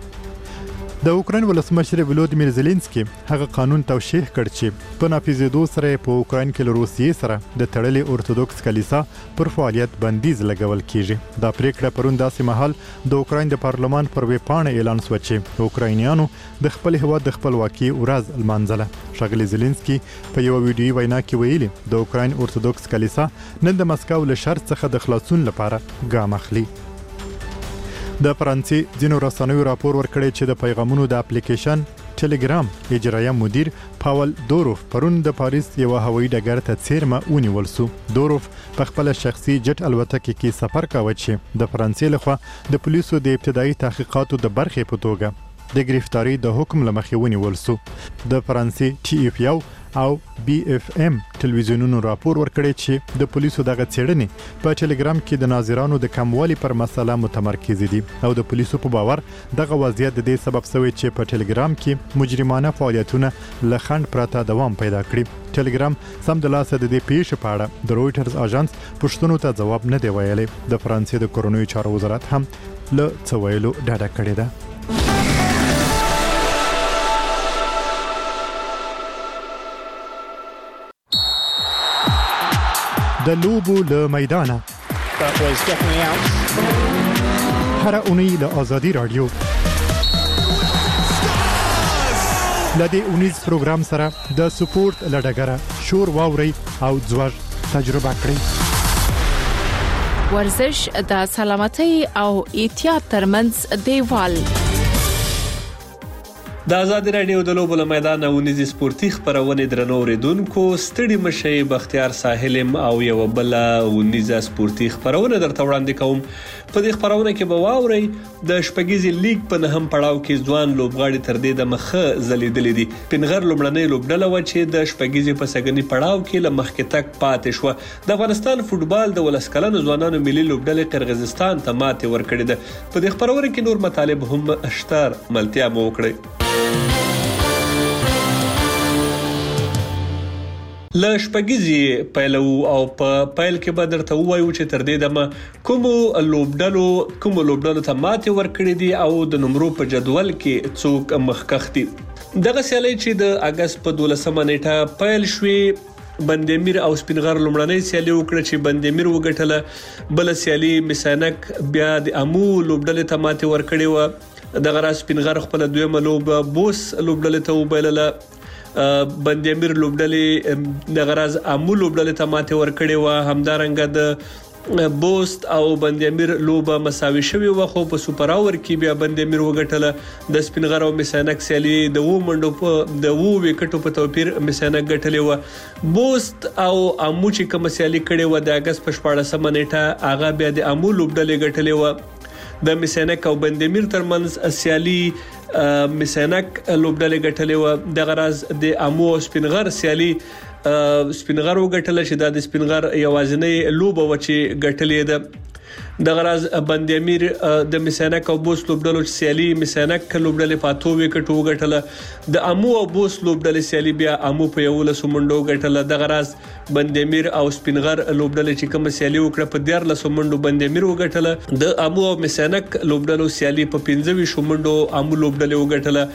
د اوکراین ولسمشر ولودیمیر زيلنسکي هغه قانون توشیح کړ چې په نافذېدو سره په اوکراین کې له روسیې سره د تړلې اورتودوکس کلیسا پر فعالیت بندیز لګول کیږي. دا پریکړه پرون داسې مهال د اوکراین د پارلمان پر ویب پاڼه اعلان شو چې اوکراینیانو د خپل هیواد د خپلواکۍ ورځ لمانځله. ښاغلی زيلنسکي په یو ویډیوي وینا کې ویلي د اوکراین اورتودوکس کلیسا نن د مسکو له شرط څخه د خلاصون لپاره ګام اخلي. د فرانسې ځینو رسنیو راپور ورکړی چې د پیغامونو د اپلیکیشن ټلګرام اجرایه مدیر پاول دوروف پرون د پاریس یو هوایي ډګر ته څیرمه ونیول شو. دوروف په خپل شخصي جټ الوتکه کې سفر کاوه چې د فرانسې لخوا د پولیسو د ابتدایي تحقیقاتو د برخې په توګه د گرفتاری د حکم لمخې ونیول شو. د فرانسې ټي اف یو او بي اف ام ټلویزیونونو راپور ورکړی چې د پولیسو دغه څېړنې په ټلګرام کې د ناظرانو د کموالي پر مسله متمرکز دي او د پولیسو په باور دغه وضعیت د دې سبب شوی چې په ټلګرام کې مجرمانه فعالیتونه له خنډ پرته دوام پیدا کړي. ټلګرام سم د لاسه د دې پیښې په اړه د رويټرز اژانس پوښتنو ته ځواب نه دی ویلی. د فرانسې د کورونوي چارو وزارت هم له څه ویلو ډډه کړې ده. د لوبو له میدانه هر اونۍ له آزادي رادیو لدې اونیز پروګرام سره د سپورت لډګره شور واوري او ځوړ تجربه کړئ. ورزش د سلامتۍ او احتیاط ترمنځ دیوال. د آزادي رادیو د لوبو له میدانه ونیزي سپورتي خبرونه درنو اوریدونکو ستړي مشي بختیار ساحلم او یو بل ونیزه سپورتي خبرونه درته وړاندې کوم. په دې خبرونه کې به واوري د شپږیزي لیګ په نهم پړاو کې ځوان لوبغاړي تر دې د مخه زلیدلې دي. پنغر لومړنۍ لوبډله و چې د شپږیزي په سګنی پړاو کې له مخکې تک پاتې شو. د افغانستان فوتبال د ولسکلنو ځوانانو ملي لوبډلې قرغیزستان ته ماتې ورکړې ده. په دې خبرونه کې نور مطالب هم اشتار ملتیا مو وکړي. ل شپږیزي پیلو او په پیل کې به درته وایو چې تر دې دمه کوم لوبډلو کوم لوبډلو ته ماتې ورکړې دي او د نمرو په جدول کې څوک مخکښ دي. دغه سیالي چې د اگست په دولسمه نیټه پیل شوې بندمیر او سپینغر لومړنۍ سیالي وکړه چې بندمیر وګټله. بل سیالي مسانک بیا د امو لوبډلې ته ماتې ورکړې و. دغه راز سپینغر خپل دویمه لوب بوس لوبډلې ته وبایلله. بندمیر لوبډلې د غراز امو لوبډلې ته ماته ورکړې و. همدارنګه د بوست او بندمیر لوبه مساوي شوی و خو په سوپر اور کې بیا بندمیر وګټله. د سپینغر او مسانک سیالي د وو منډو په د وو وکټو په توپیر مسانک ګټلې و. بوست او امو چې کوم سیالي کړې و د اگست په شپاړسمه نیټه هغه بیا د امو لوبډلې ګټلې و. د مسانک او بندمیر ترمنځ سیالي مسانک لوبډلې ګټلې و. د غراز د امو او سپینغر سیالي سپینغر وګټله چې د سپینغر یوازینۍ لوبه و چې ګټلې ده. د غراز بندمیر د مسانک او بوس لوبډلو سیالي مسانک لوبډلې پاتو وکټو وګټله. د امو او بوس لوبډلې سیالي بیا امو په یو لسو منډو ګټله. د غراز بندمیر او سپینغر لوبډلې چې کوم سیالي وکړه په ډیر لسو منډو بندمیر وګټله. د امو او مسانک لوبډلو سیالي په پنځه ویشت منډو امو لوبډلې وګټله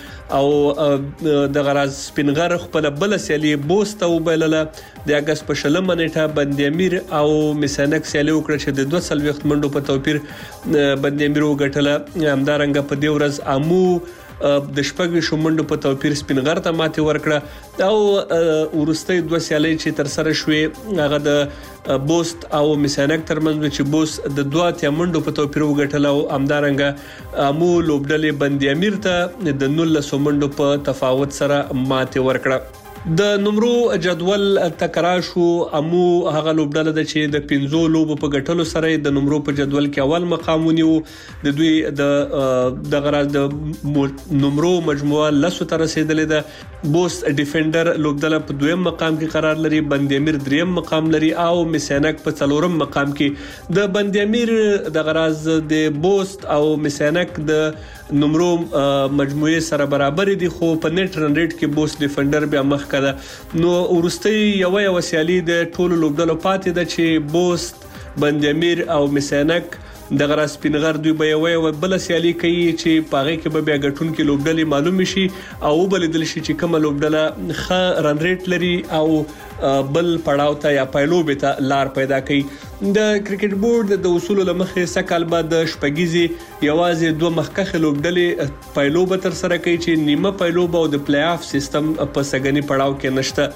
او د غراز سپینغر خپل بل سیالي بوس ته وبایلله. د اگست په شلمه نیټه بندمیر او مسانک سیالي وکړه چې د دوه سلويخت منډو په توپیر بندمیر وګټله. همدارنګه په دې ورځ امو د شپږ شومنډو په توپیر سپینغر ته ماتې ورکړه او ورستۍ دوه سیالۍ چې تر سره شوې هغه د بوست او مسانک ترمنځ چې بوست د دوه تیمنډو په توپیر وګټله او همدارنګه امو لوبډلې بندیامیر ته د نولس منډو په تفاوت سره ماتې ورکړه. د نمرو جدول تکراشو امو هغه لوبډله ده چې د پنځو لوبو په ګټلو سره د نمرو په جدول کې اول مقام ونیو. د دوی د د غراز د نمرو مجموعه لسو ته رسیدلې ده. بوست ډیفندر لوبډله په دویم مقام کې قرار لري. بندیامیر دریم مقام لري او مسانک په څلورم مقام کې. د بندیامیر د غراز د بوست او مسانک د نمرو مجموعه سره برابر دي خو په نیټ رن ریټ کې بوست ډیفندر بیا مخ کده. نو ورستۍ یو یو سیالي د ټولو لوبډلو پاتې ده چې بوست بندیامیر او مسانک د غراس سپینغر دوی به یو یو بل سیالي کوي چې پاغه کې به بیا ګټون کې لوبډلې معلوم شي او بل دل شي چې کوم لوبډله خ رن ریټ لري او بل پړاو ته یا پایلوب ته لار پیدا کوي. د کرکټ بورډ د اصول لمخې سکهال بعد د شپږیزي یوازې دوه مخکخه لوبډلې پایلوب تر سره کوي چې نیمه پایلوب او د پلی آف سیستم په سګنی پړاو کې نشته.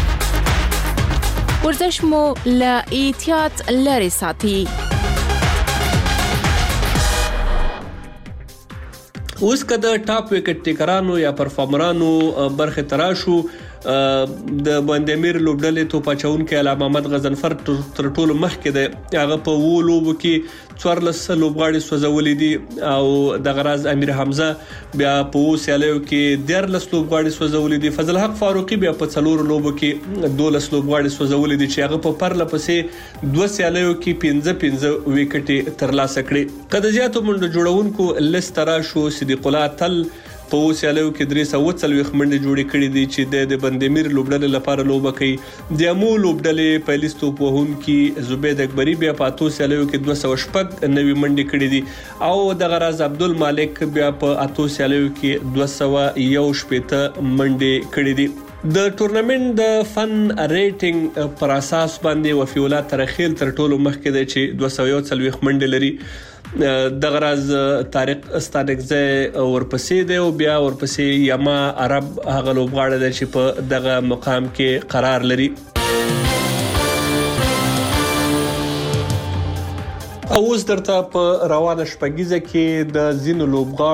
ورزش مو له احتیاط لري ساتي. اوس کده ټاپ وکټ ټیکرانو یا پرفارمرانو برخه تراشو د بندمیر لوبډلې تو پچاون کې علامه محمد غزنفر تر ټولو مخکې دی هغه په وو لوبو کې څوارلس لوبغاړي سوځولې دي او د غراز امیر حمزه بیا په وو سیالیو کې دیارلس لوبغاړي سوځولې دي فضل حق فاروقي بیا په څلور لوبو کې دولس لوبغاړي سوځولې دي چې هغه په پرله پسې دوه سیالیو کې پنځه پنځه وکټي ترلاسه کړي قدزیاتو منډه جوړونکو لسترا شو صدیق الله تل په وسیالو کې درې سوه څلوېښت منډې جوړې کړې دي چې د بندمیر لوبډلې لپاره لوبه کوي د امو لوبډلې په لیستو په هون کې زبید اکبري بیا په اتو سیالو کې دوه سوه شپږ نوي منډې کړې دي او د غراز عبدالمالک بیا په اتو سیالو کې دوه سوه یو شپېته منډې کړې دي د ټورنمنت د فن ریټینګ پر اساس باندې وفیولا ترخیل تر ټولو مخکې دی چې دوه سوه یو څلوېښت منډې لري د غراز طارق استانکزه ورپسې دی او بیا ورپسې یما عرب هغه لوبغاړی دی چې په دغه مقام کې قرار لري اوس درته په روانه شپږیزه کې د زینو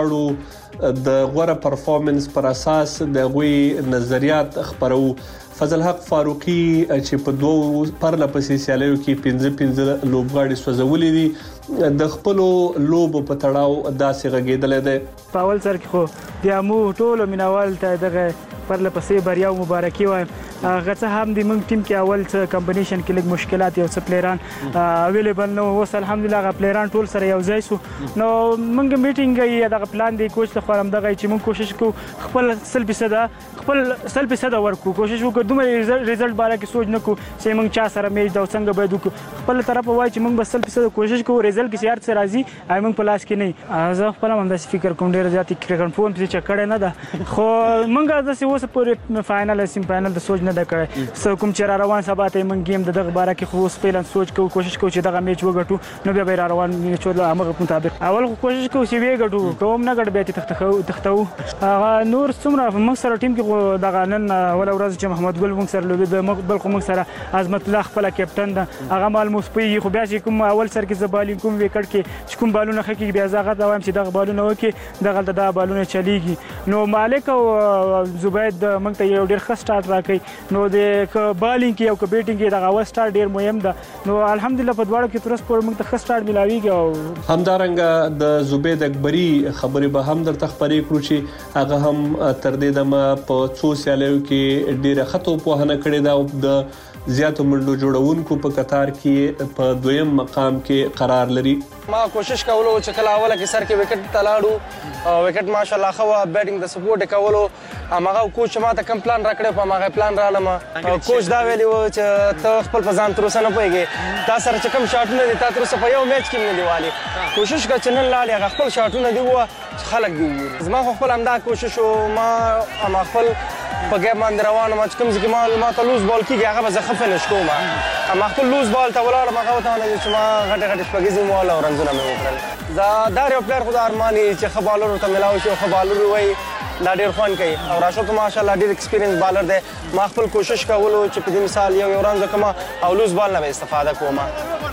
لوبغاړو د غوړه پرفورمنس پر اساس د غوي نظریات خبرو فضل حق فاروقي چې په دوه پرله پسې سیالیو کې پنځه پنځه لوبغاړي سوځولې دي د خپل لوب په تړاو داسې غږیدل دي په اول سر کې خو بیا مو ټول مینوال ته دغه پرله پسې بریا او مبارکي وایم هغه څه هم د موږ ټیم کې اول څه کمبینیشن کې لږ مشکلات یو څه پلیران اویلیبل نو اوس الحمدلله هغه پلیران ټول سره یو ځای سو نو موږ میټینګ یې دغه پلان دی کوچ ته خورم دغه چې موږ کوشش کوو خپل سل فیصد خپل سل فیصد ورکو کوشش وکړو دومره ریزلټ باره کې سوچ نه کو چې موږ چا سره میچ دا څنګه باید وکړو خپل طرف وای چې موږ بس سل فیصد کوشش کوو ریزلټ کې سیار څه راځي آی موږ په لاس کې نه زه خپل هم داسې فکر کوم ډیر زیات کرکټ فون په چې کړه نه ده خو موږ داسې اوس پورې فائنل سیم فائنل د سوچ نه ده کړی کوم چې را روان سبا ته موږ گیم د دغه باره کې خو سپیلن سوچ کوو کوشش کوو چې دغه میچ وګټو نو بیا به را روان میچ ول هغه مطابق اول خو کوشش کوو چې وګټو کوم نه ګټ بیا تختخو تختو هغه نور څومره موږ سره ټیم کې دغه نن ول ورځ چې محمد ګل موږ سره لوبي د بل خو موږ سره عظمت الله خپل کیپټن ده هغه مال مصپي خو بیا چې کوم اول سر کې زبالین کوم وکټ کې چې کوم بالونه خکې بیا زغه دا وایم چې دغه بالونه وکي دغه د بالونه چلیږي نو مالک او زبید موږ ته یو ډیر ښه سٹارټ راکړي نو د بالینګ کې او ک بیټینګ کې دغه وسټار ډیر مهم ده نو الحمدلله په دواړو کې ترس پور موږ ته ښه سٹارټ ملاويږي او همدارنګه د زبید اکبري خبرې به هم درته خبرې کړو چې هغه هم تر دې دمه په څو سیالیو کې ډیره خطو په هنه کړې ده او د زیاتو منډو جوړونکو په قطار کې په دویم مقام کې قرار لري ما کوشش کولو چې کله اوله کې سر کې وکټ تلاړو او وکټ ماشاءالله خو بیټینګ د سپورټ کولو هغه کوچ ما ته کم پلان راکړی په هغه پلان رالم کوچ دا ویلی و چې ته خپل په ځان تر اوسه نه پوهېږې تا سره چې کوم شاټونه دي تا تر اوسه په یو میچ کې نه دي والي کوشش وکړه چې نن لاړې هغه خپل شاټونه دي ووایه چې خلک دي وګوري زما خو خپل همدا کوشش و ما ما خپل په ګیم باندې روان وم چې کوم ځای کې ما ما ته لوز بال کېږي هغه به زه ښه فنش کوم ما خپل لوز بال ته ولاړم هغه ورته ونه چې ما غټې غټې شپږیزې مو وهله او رنزونه مې وکړل زه دا یو پلیر خو د ارمان چې ښه بالر ورته میلاو شي او ښه بالر ووایي دا ډېر خوند کوي او راشد ماشاءالله ډېر ایکسپیرینس بالر دی ما خپل کوشش کولو چې په دې مثال یو یو رنز وکړم او لوز بال نه به استفاده کوم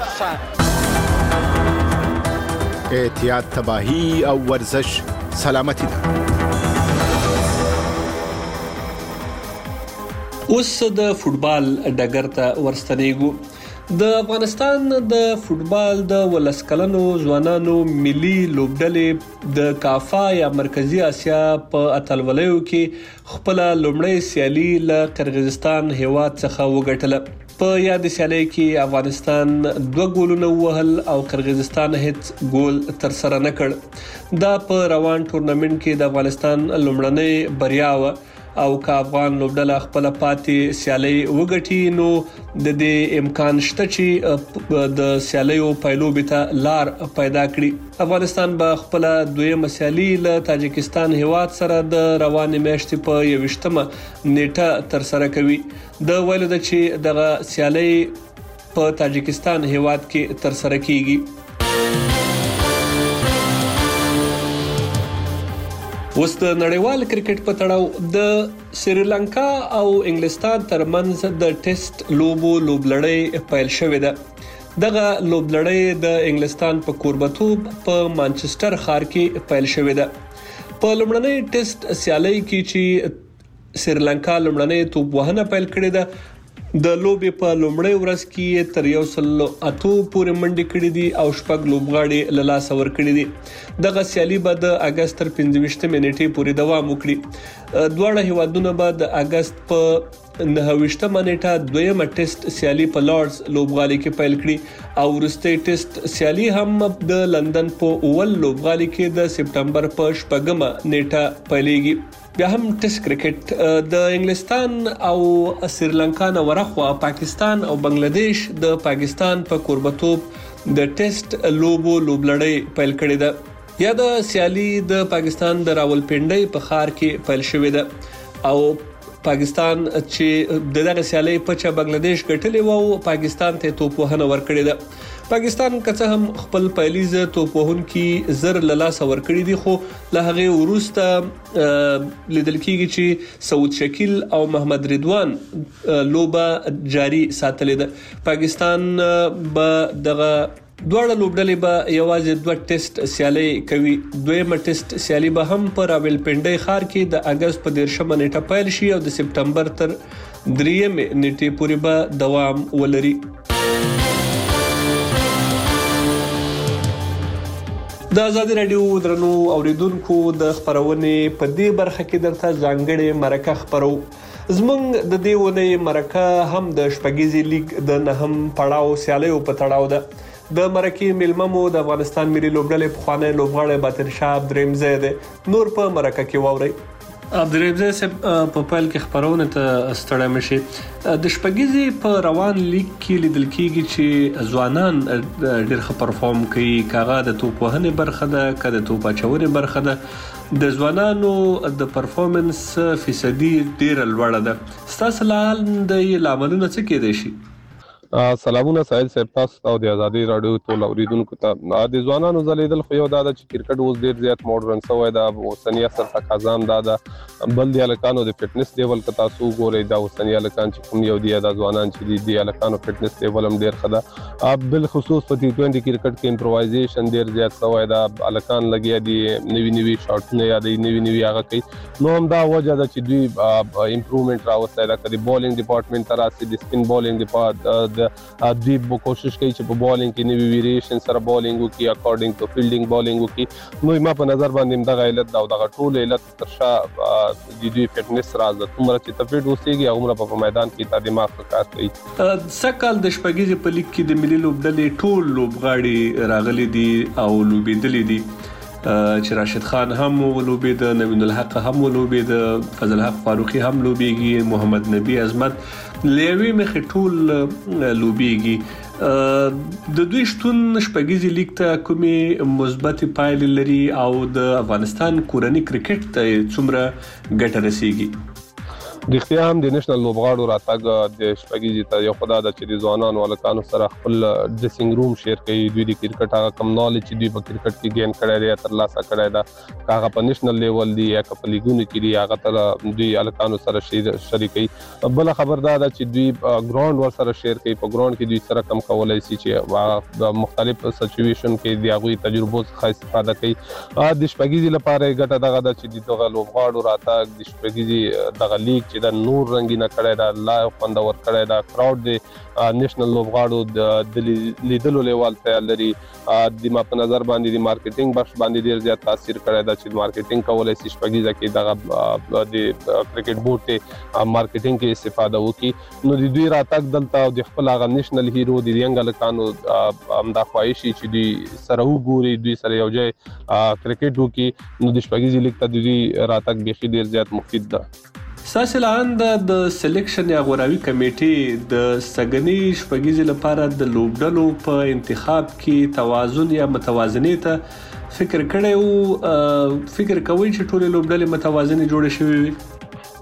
احتیاط تباهي او ورزش سلامتی ده اوس د فوتبال ډګر ته ورستنېږو د افغانستان د فوتبال د ولسکلنو ځوانانو ملي لوبډلې د کافا یا مرکزی اسیا په اتلولیو کې خپل لومړی سیالي له قرغیزستان هیواد څخه وګټله په یاد سیالي کې افغانستان دوه ګولونه وهل او قرغیزستان هیڅ ګول تر سره نه کړ دا په روان ټورنمنت کې د افغانستان لومړنۍ بریا و او که افغان لوبډله خپل پاتې سیالي وګټي نو د دې امکان شته چې د سیالیو پایلوبې ته لار پیدا کړي افغانستان به خپل دویمه سیالي له تاجکستان هیواد سره د روانې میاشتې په یوویشتمه نیټه تر سره کوي د ویلو د چې دغه سیالي په تاجکستان هیواد کې تر سره کیږي اوس د نړیوال کرکټ په تړاو د سریلانکا او انګلستان ترمنځ د ټیسټ لوبو لوبلړۍ پیل شوې ده دغه لوبلړۍ د انګلستان په کوربتوب په مانچستر ښار کې پیل شوې ده په لومړنۍ ټیسټ سیالي کې چې سریلانکا لومړنۍ توپ وهنه پیل کړې ده د لوبې په لومړۍ ورځ کې تر یو سل اتو پورې منډې کړې دي او شپږ لوبغاړي له لاسه ورکړي دي دغه سیالي به د اگست تر پنځه نیټې پورې دوام وکړي دواړه هیوادونه به د اگست په نهه نیټه دویمه ټیسټ سیالي په لارډز لوبغالي کې پیل کړي او وروستۍ ټیسټ سیالي هم د لندن په اول لوبغالي کې د سپټمبر په شپږمه نیټه پیلېږي بیا هم ټیسټ کرکټ د انګلستان او سریلانکا نه ورخوا پاکستان او بنگلاديش د پاکستان په قربتوب د ټیسټ لوبو لوبلړۍ پیل کړې ده یا د سیالي د پاکستان د راولپنډۍ په ښار کې پیل شوې ده او پاکستان چې دغه سیالي په چا بنگلاديش ګټلې وو پاکستان ته توپ وهنه ورکړې ده پاکستان که څه هم خپل پایلیزه توپ وهونکي زر له لاسه ورکړي دي خو له هغه وروسته لیدل کېږي چې سعود شکیل او محمد رضوان لوبه جاری ساتلې ده پاکستان به دغه دواړه لوبډلې به یوازې دوه ټیسټ سیالي کوي دویمه ټیسټ سیالي به هم په راولپنډۍ ښار کې د اگست په دیرشمه نیټه پیل شي او د سپټمبر تر دریمه نیټې پورې به دوام ولري د آزادي رادیو درنو اوریدونکو د خبرونې په دې برخه کې درته ځانګړې مرکه خبرو زمونږ د دې ونې مرکه هم د شپږیزي لیگ د نهم پړاو سیالیو په تړاو ده د مرکې ملممو د افغانستان ملي لوبډلې په خوانې لوبغاړي باطن شاه عبدالرحیم ده نور په مرکه کې ووري عبدالرحیم صاحب په پیل کې خبرونه ته ستړی مشي د شپږیزي په روان لیگ کې لیدل کېږي چې ځوانان ډېر ښه پرفارم کوي کاغه د توپ وهنې برخه ده کله د توپ اچونې برخه ده د ځوانانو د پرفارمنس فیصدي ډېر لوړه ده ستاسو لاندې لاملونه څه کېدای شي سلامونه سایل صاحب تاسو او د آزادي رادیو ټول اوریدونکو ته د ځوانانو زلیدل خو یو دا چې کرکټ اوس ډیر زیات ماډرن شوی دا اوسنی اثر تقاضام دا ده بل دی الکانو د فټنس لیول ک تاسو ګورئ دا اوسنی الکان چې کوم یو دی د ځوانان چې دی الکانو فټنس لیول هم ډیر خده بل خصوص په ټي ټوئنټي کرکټ کې امپرووایزیشن ډیر زیات شوی دا الکان لګیا دي نوی نوی شاټونه یا دی نوی نوی هغه کوي نو هم دا وجه ده چې دوی امپروومنت راوستي دا کدي بولینګ ډپارټمنټ تراسي د سپین بولینګ ډپارټ د دوی به کوشش کوي چې په بولینګ کې نوی ویریشن سره بولینګ وکړي اکورډینګ ټو فیلډینګ بولینګ وکړي نو ما په نظر باندې دغه علت دا او دغه ټول علت ترشا د دوی فټنس راز د تمره چې تفیډ اوسېږي هغه په میدان کې تا دماغ په کار کوي سکهال د شپږیزي په لیگ کې د ملي لوبډلې ټول لوبغاړي راغلي دي او لوبېدلي دي چې راشد خان هم ولوبید نوین الحق هم ولوبید فضل حق فاروقي هم لوبيږي محمد نبی عظمت لیوی مخ ټول لوبيږي د دوی شتون شپږیزي لیگ ته کومي مثبت پایلې لري او د افغانستان کورنی کرکټ ته څومره ګټه رسیږي د اختیام د نېشنل لوبغاړو راتګ د شپږیزي ته یو خدای د چې د ځوانانو الکانو سره خپل ډریسینګ روم شیر کوي دوی د کرکټ هغه کم نالج چې دوی په کرکټ کې ګین کړی دی تر لاسه کړی دا هغه په نېشنل لیول دی یا په لیګونو کې دی هغه تر دوی الکانو سره شریکي بل خبر دا ده چې دوی ګراوند ور سره شیر کوي په ګراوند کې دوی سره کم کولای شي چې د مختلف سچويشن کې دی هغه تجربو څخه استفاده کوي د شپږیزي لپاره ګټه دغه د چې دغه لوبغاړو راتګ د شپږیزي دغه لیګ د نور رنگینه کړی دا لایو خوندور کړی دا کراود دی نېشنل لوبغاړو د لیدلو لیول ته لري د ما په نظر باندې د مارکیټینګ بخش باندې ډیر زیات تاثیر کړی دا چې مارکیټینګ کولای شي شپږیزه کې دغه د کرکټ بورډ ته مارکیټینګ کې استفاده وکړي نو د دوی راتګ دلته د خپل هغه نېشنل هیرو د ینګ لکانو امدا خوایشي چې دوی سره وګوري دوی سره یو ځای کرکټ وکړي نو د شپږیزي لیگ ته دوی راتګ به ډیر زیات مفید ده ساسلان د سلیکشن یا غوراوي کمیټې د سګنی شپږیزي لپاره د لوبډلو په انتخاب کې توازن یا متوازنې ته فکر کړی او فکر کوي چې ټول لوبډلې متوازنې جوړې شوې وي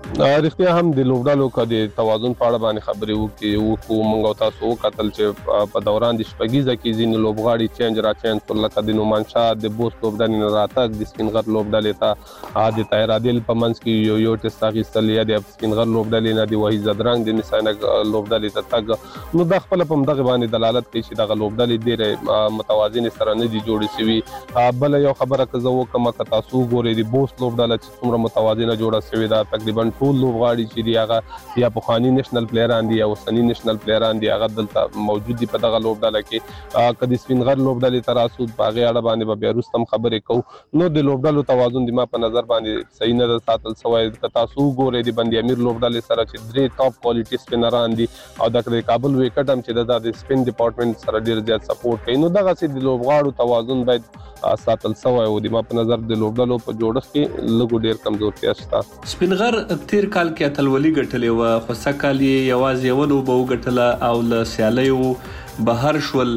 رښتیا هم د لوبډالو کا د توازن په اړه باندې خبرې وکړي او موږ تاسو وکتل چې په دوران د شپږیزه کې ځینې لوبغاړي چینج را چینج کړل لکه د نومانشاه د بوس لوبډالې نه راتګ د سپینغر لوبډالې ته د طاهرعادل په منځ کې یو یو ټیسټ اخیستل یا د سپینغر لوبډالې نه د وحید زدرنګ د نساینک لوبډالې ته تګ نو د خپل په دغه باندې دلالت کوي چې دغه لوبډالې ډېرې متوازن سره نه دي جوړې شوي. بل یو خبره که زه وکړم که تاسو ګورئ د بوس لوبډاله چې څومره متوازنه جوړه شوې ده تقریبا ټول لوبغاړي چې دی هغه یا پخواني نېشنل پلیران دي یا اوسني نېشنل پلیران دي هغه دلته موجود دي په دغه لوبډاله کې. که د سپینغر لوبډالې ته راسو په هغې اړه باندې به بیا وروسته هم خبرې کوو. نو د لوبډالو توازن د ما په نظر باندې صحیح نه ده ساتل سوی. که تاسو وګورئ د بند امیر لوبډالې سره چې درې ټاپ کوالټي سپینران دي او د کابل ویکټ هم چې د د سپین ډپارټمنټ سره ډېر زیات سپورټ کوي. نو دغسې د لوبغاړو توازن باید ساتل سوی او د ما په نظر د لوبډالو په جوړښت کې لږ ډېر کمزورتیا شته. سپینغر تیر کال کې اتلولي ګټلې وه خو سږ یې یوازې یوه لوبه وګټله او له سیالیو بهر شول.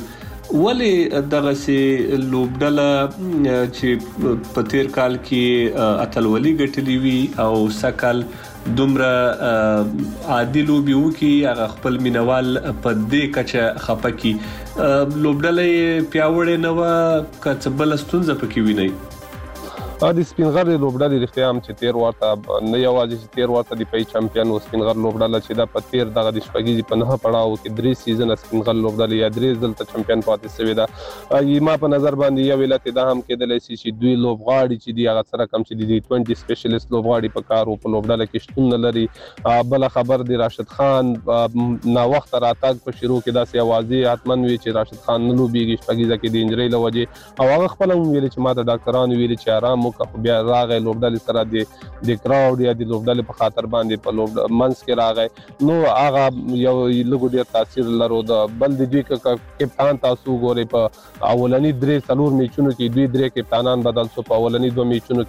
ولې دغسې لوبډله چې په تیر کال کې اتلولي ګټلې وي او سږ کال دومره عادي لوبې وکړي هغه خپل مینوال په دې کچه خفه کړي لوبډله یې پیاوړې نه وه که څه بله ستونزه پکې وینئ؟ د سپینغر لوبډالې رښتیا هم چې تیر ورته نه یوازې چې تیر ورته د پی چمپیون و سپینغر لوبډاله چې دا په تیر دغه د شپږیزې په نهه پړاو کې درې سیزنه سپینغر لوبډالې یا درې ځلته چمپیون پاتې شوې ده. ما په نظر باندې یو علت دا هم کېدلی شي چې دوی لوبغاړي چې دي هغه څه رقم چې د ټوینټي سپیشلیسټ لوبغاړي په کار و په لوبډاله کې شتون نه لري. بله خبر د راشد خان ناوخته راتګ په شروع کې داسې اوازې حتما وي چې راشد خان نه لوبېږي شپږیزه کې د انجرۍ له وجې او هغه خپله هم ویلي چې ما ته ډاکټرانو ویلي چې ارام خو بیا راغی لوبډالې سره د د کراوډ یا د لوبډالې په خاطر باندې په لوب منځ کې راغی نو هغه یو لږ ډېر تاثیر لرو. بل د دوی کپتان تاسو ګورئ په اولني درې څلور میچونو کې دوی درې کپتانان بدل شو. په اولني دوه میچونو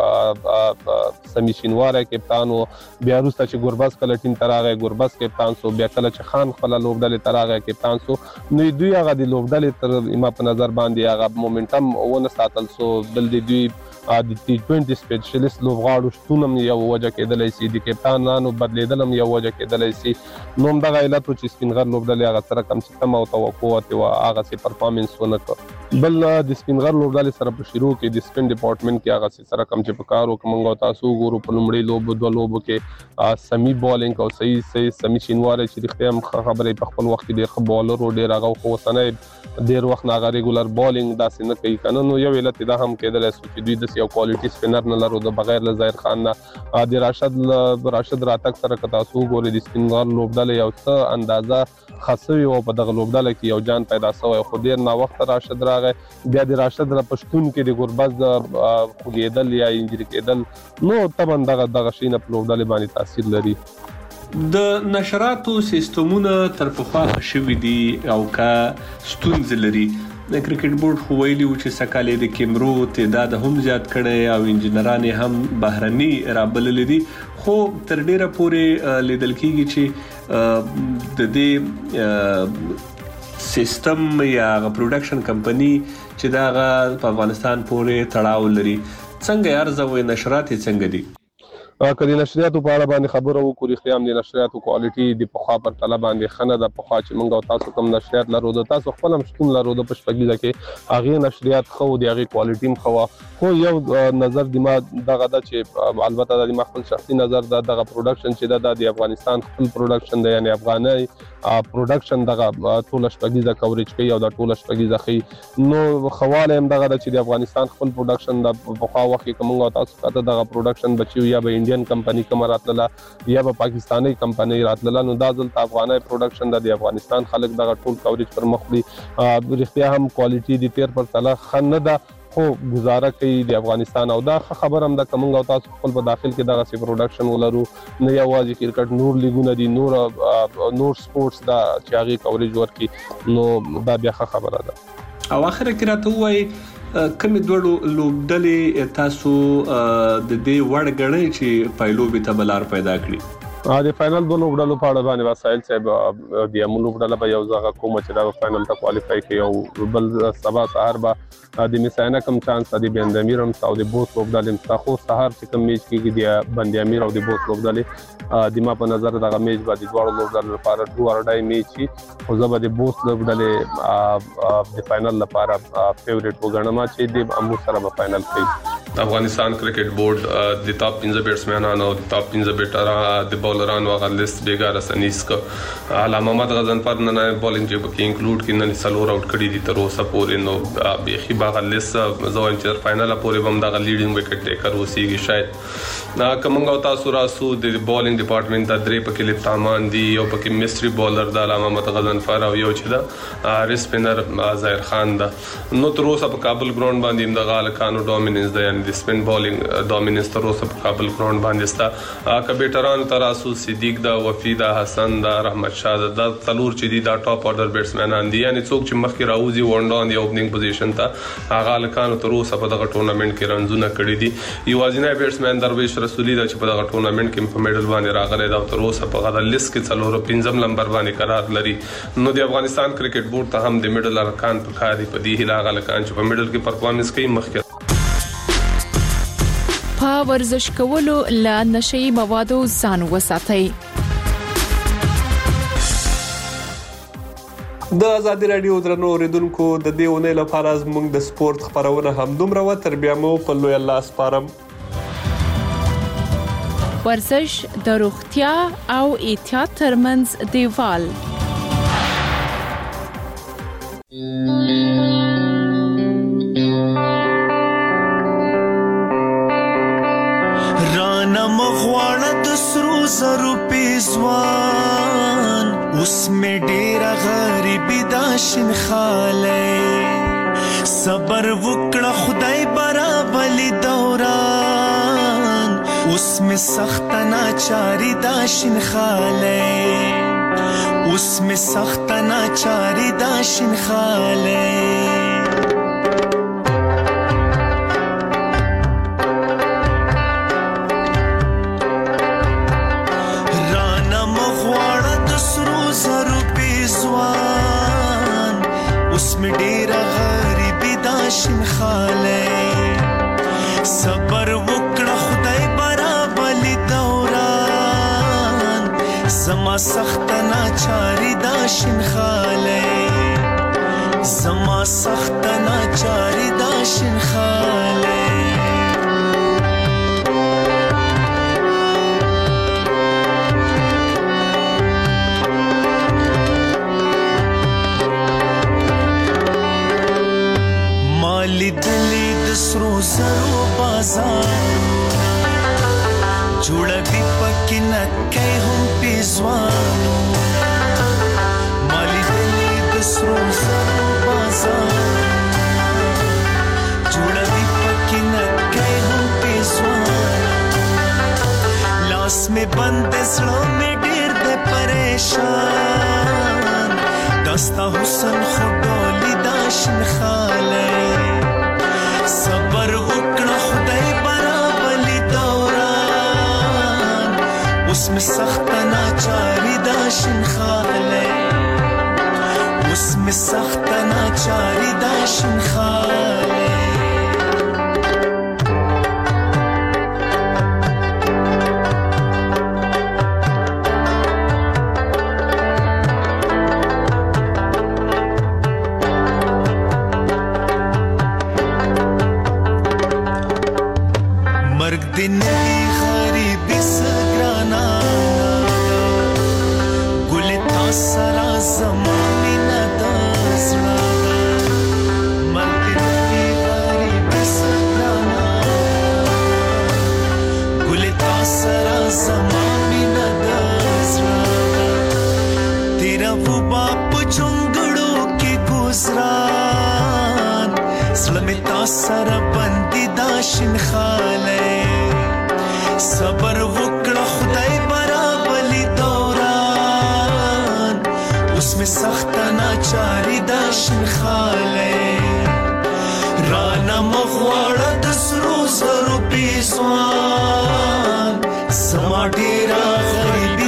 کې سمی شینواری کپتان و بیا وروسته چې ګربز کله ټیم ته راغی ګربز کپتان سو بیا کله چې خان خپله لوبډالې ته راغی کپتان سو. نو دوی هغه د لوبډالې تر ما په نظر باندې هغه مومنټم ونه ساتل سو. بل د دوی د ټي ټوینټي سپیشلیسټ لوبغاړو شتون هم یو وجه کېدلی شي د کپتانانو بدلېدل هم یو وجه کېدلی شي. نو همدغه علت و چې سپینغر لوبډالې هغه څه رقم چې تمه او توقع وتې وه هغسې پرفارمنس ونه کړ. بل د سپینغر لوبډالې سره په شروع کې د سپین ډپارټمنټ کې هغسې څه رقم چې په کار وکړو موږ تاسو وګورو په لومړۍ لوبو دوه لوبو کې سمی بالینګ او صحیح صحیح سمی شینواری چې رښتیا هم ښه خبره په خپل وخت کې ډېر ښه بالر و ډېر هغه خو اوسنی ډېر وخت نه هغه ریګولر بالینګ داسې نه کوي که نه. نو یو علت دا هم کېدلی شو چې دوی داسې یو کوالټي سپینر نه لرو د بغیر له ظاهر خان نه د راشد راشد راتګ سره که تاسو وګورئ د سپینغر لوبډالې یو څه اندازه ښه سوي وه په دغه لوبډاله کې یو جان پیدا سوی خو ډېر ناوخته راشد راغی. بیا د راشد را په شتون کې د ګربز خوږېدل یا انجري کېدل نو طبعا دغه دغه شي نه په لوبډالې باندې تاثیر لري. د نشراتو سیستمونه تر پخوا ښه شوي دي او که ستونزې لري. د کرکټ بورډ خو ویلي و چې سږ کال یې د کیمرو تعداد هم زیات کړی او انجینران یې هم بهرني رابللي دي خو تر ډیره پورې لیدل کېږي چې د دې سیستم یا هغه پروډکشن کمپني چې دا هغه په افغانستان پورې تړاو لري. څنګه یې ارزوئ نشرات یې څنګه دي؟ که د نشریاتو په اړه باندې خبره وکړو رښتیا هم د نشریاتو کوالټي د پخوا پرتله باندې ښه نه ده. پخوا چې موږ او تاسو کوم نشریات لرو د تاسو خپل هم شتون لرو د په شپږیزه کې هغې نشریات ښه و د هغې کوالټي هم ښه وه خو یو نظر د ما دغه ده چې البته دا د ما خپل شخصي نظر ده دغه پروډکشن چې ده دا د افغانستان خپل پروډکشن دی یعنې افغاني پروډکشن دغه ټوله شپږیزه کوریج کوي او دا ټوله شپږیزه ښیي. نو ښه والی هم دغه ده چې د افغانستان خپل پروډکشن د پخوا وخت کې که موږ او تاسو کته دغه پروډکشن بچي یا به انډین کمپنی کومه راتلله یا به پاکستاني کمپنی راتلله نو دا ځل افغاني پروډکشن د افغانستان خلک دغه ټول کوریج پر مخ وړي. رښتیا هم کوالټي د تیر پرتله ښه نه ده خو گزاره کوي د افغانستان او دا خبر هم ده که موږ او تاسو خپل په داخل کې دغسې پروډکشن ولرو نه یوازې کرکټ نور لیګونه دي نور نور سپورټس دا چې هغې کوریج ورکړي نو دا بیا ښه خبره ده. او اخره کې راته ووایئ کومې دوړو لوبډلې تاسو د دې وړ ګڼئ چې پایلوبې ته به لار پیدا کړي؟ د فائنل دوه لوبډالو په اړه باندې وسایل صاحب د امو لوبډاله به یو ځای کوم چې دا فائنل ته کوالیفای کوي او بل سبا سحر به د میساینا کم چانس د بندامیر هم او د بوس لوبډالې تاسو سحر چې کوم میچ کېږي د بندامیر او د بوس لوبډالې د ما په نظر دغه میچ به د دوه لوبډالو لپاره دوه اړای میچ او زه به د بوس لوبډالې د فائنل لپاره فیورټ وګڼم چې د امو سره به فائنل کوي. افغانستان کرکټ بورډ د ټاپ پنځه بیټسمنانو او د ټاپ پنځه بیټرانو د بولرانو هغه لیست بیګا رسنیس کو علامه محمد غزنفر نن بالینګ چې پکې انکلوډ کړي نن سلور اوټ کړي دي تر اوسه پورې نو بيخي باغ لیست زوین چې فائنل پورې بم دا لیډینګ وکټ ټیکر وسیږي شاید کومنګ او تاسو راسو د بالینګ ډپارټمنټ د درې پکې لپتامان دي یو پکې مستری بولر د علامه محمد غزنفر او یو چې دا هارس سپینر ظاهر خان دا نو تر اوسه په کابل ګراوند باندې د غالکانو ډومیننس دی د سپین بالینګ ډومیننس تر اوسه په کابل ګراوند باندې ستا کبيټران تراسو صدیق دا وفیدا حسن دا رحمت شاه دا تلور چې دي دا ټاپ اورډر بیټسمنان دي یعنی څوک چې مخکې راوځي وانډان دی اوپننګ پوزیشن ته هغه لکانو تر اوسه په دغه ټورنمنت کې رنزونه کړی دي یو ځینې بیټسمن درویش رسولي دا چې په دغه ټورنمنت کې په میډل باندې راغلی دا تر اوسه په غدا لیست کې څلور پنځم نمبر باندې قرار لري نو د افغانستان کرکټ بورډ ته هم د میډل ارکان په کاري په دی هلاغه لکان چې په میډل کې پرفارمنس کوي مخکې په ورزش کولو لا نشي موادو ځان وساتئ. د آزادي رادیو درنو اوریدونکو د دې ونې لپاره زموږ د سپورت خبرونه هم دومره و تر بیا مو په لوی الله سپارم. ورزش د روغتیا او احتیاط ترمنځ دیوال زرو پیزوان اوس می ډیر غریبی دا شین خاله صبر وکړه خدای برابلی دوران اوس می سخت ناچاری دا شین خاله اوس می سخت ناچاری دا شین خاله می ډیر غریبی دا شین خاله صبر وکړه خدای برابلی دوران زما سخت ناچاری دا شین خاله زما سخت ناچاری دا شین خاله لیدلی د سرو زرو بازارونه جوړوي پکې نکۍ هم پیزوانونه ما لیدلی د سرو زرو بازارونه جوړوي پکې نکۍ هم پیزوانونه لاس مې بند زړه مې ډېر د پریشان دستا حسن خو ډولي دا شین خاله صبر وکړه خدای برابلی دوران اوس می سخت ناچاری دا شین خاله اوس می سخت ناچاری دا شین خاله دنی غریبی سگرانا گل تاسرا زمانی ندازنا مرد دنی غریبی سگرانا گل تاسرا زمانی ندازنا تیرا وہ باپ چنگڑوں کی گزران سلمی تاسرا بندی داشن خاله صبر وکړه خدای برابلی دوران اوس می سخت ناچاری دا شین خاله رانا مغواړه د سرو زرو پیزوان سما ډیره غریب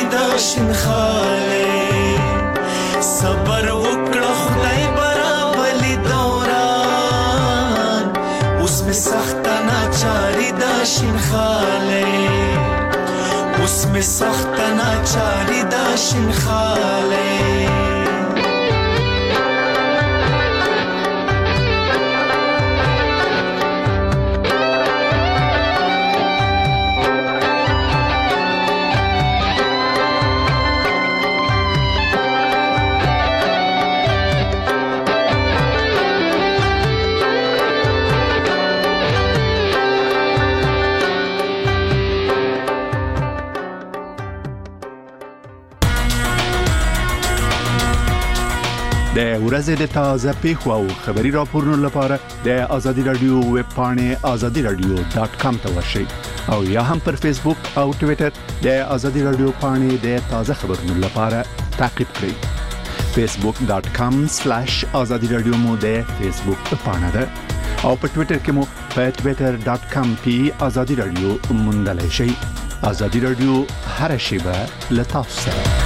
شنخاله صبر وکړه خدای برابلی دوران اوس می سخت ناچاری دا شنخاله اوس می سخت ناچاری دا شنخاله د ورځې د تازه پیښو او خبري راپورونو لپاره د آزادي رادیو ویب پاڼې آزادي رادیو ډاټ کام ته ورشئ او یا هم پر فیسبوک او ټوئیټر د آزادي رادیو پاڼې د تازه خبرونو لپاره تعقیب کړئ. فیسبوک ډاټ کام سلیش آزادي رادیو مو د فیسبوک پاڼه ده او په ټوئیټر کې مو په ټوئیټر ډاټ کام پی آزادي رادیو موندلای شئ. آزادي رادیو هر شیبه له تاسو سره.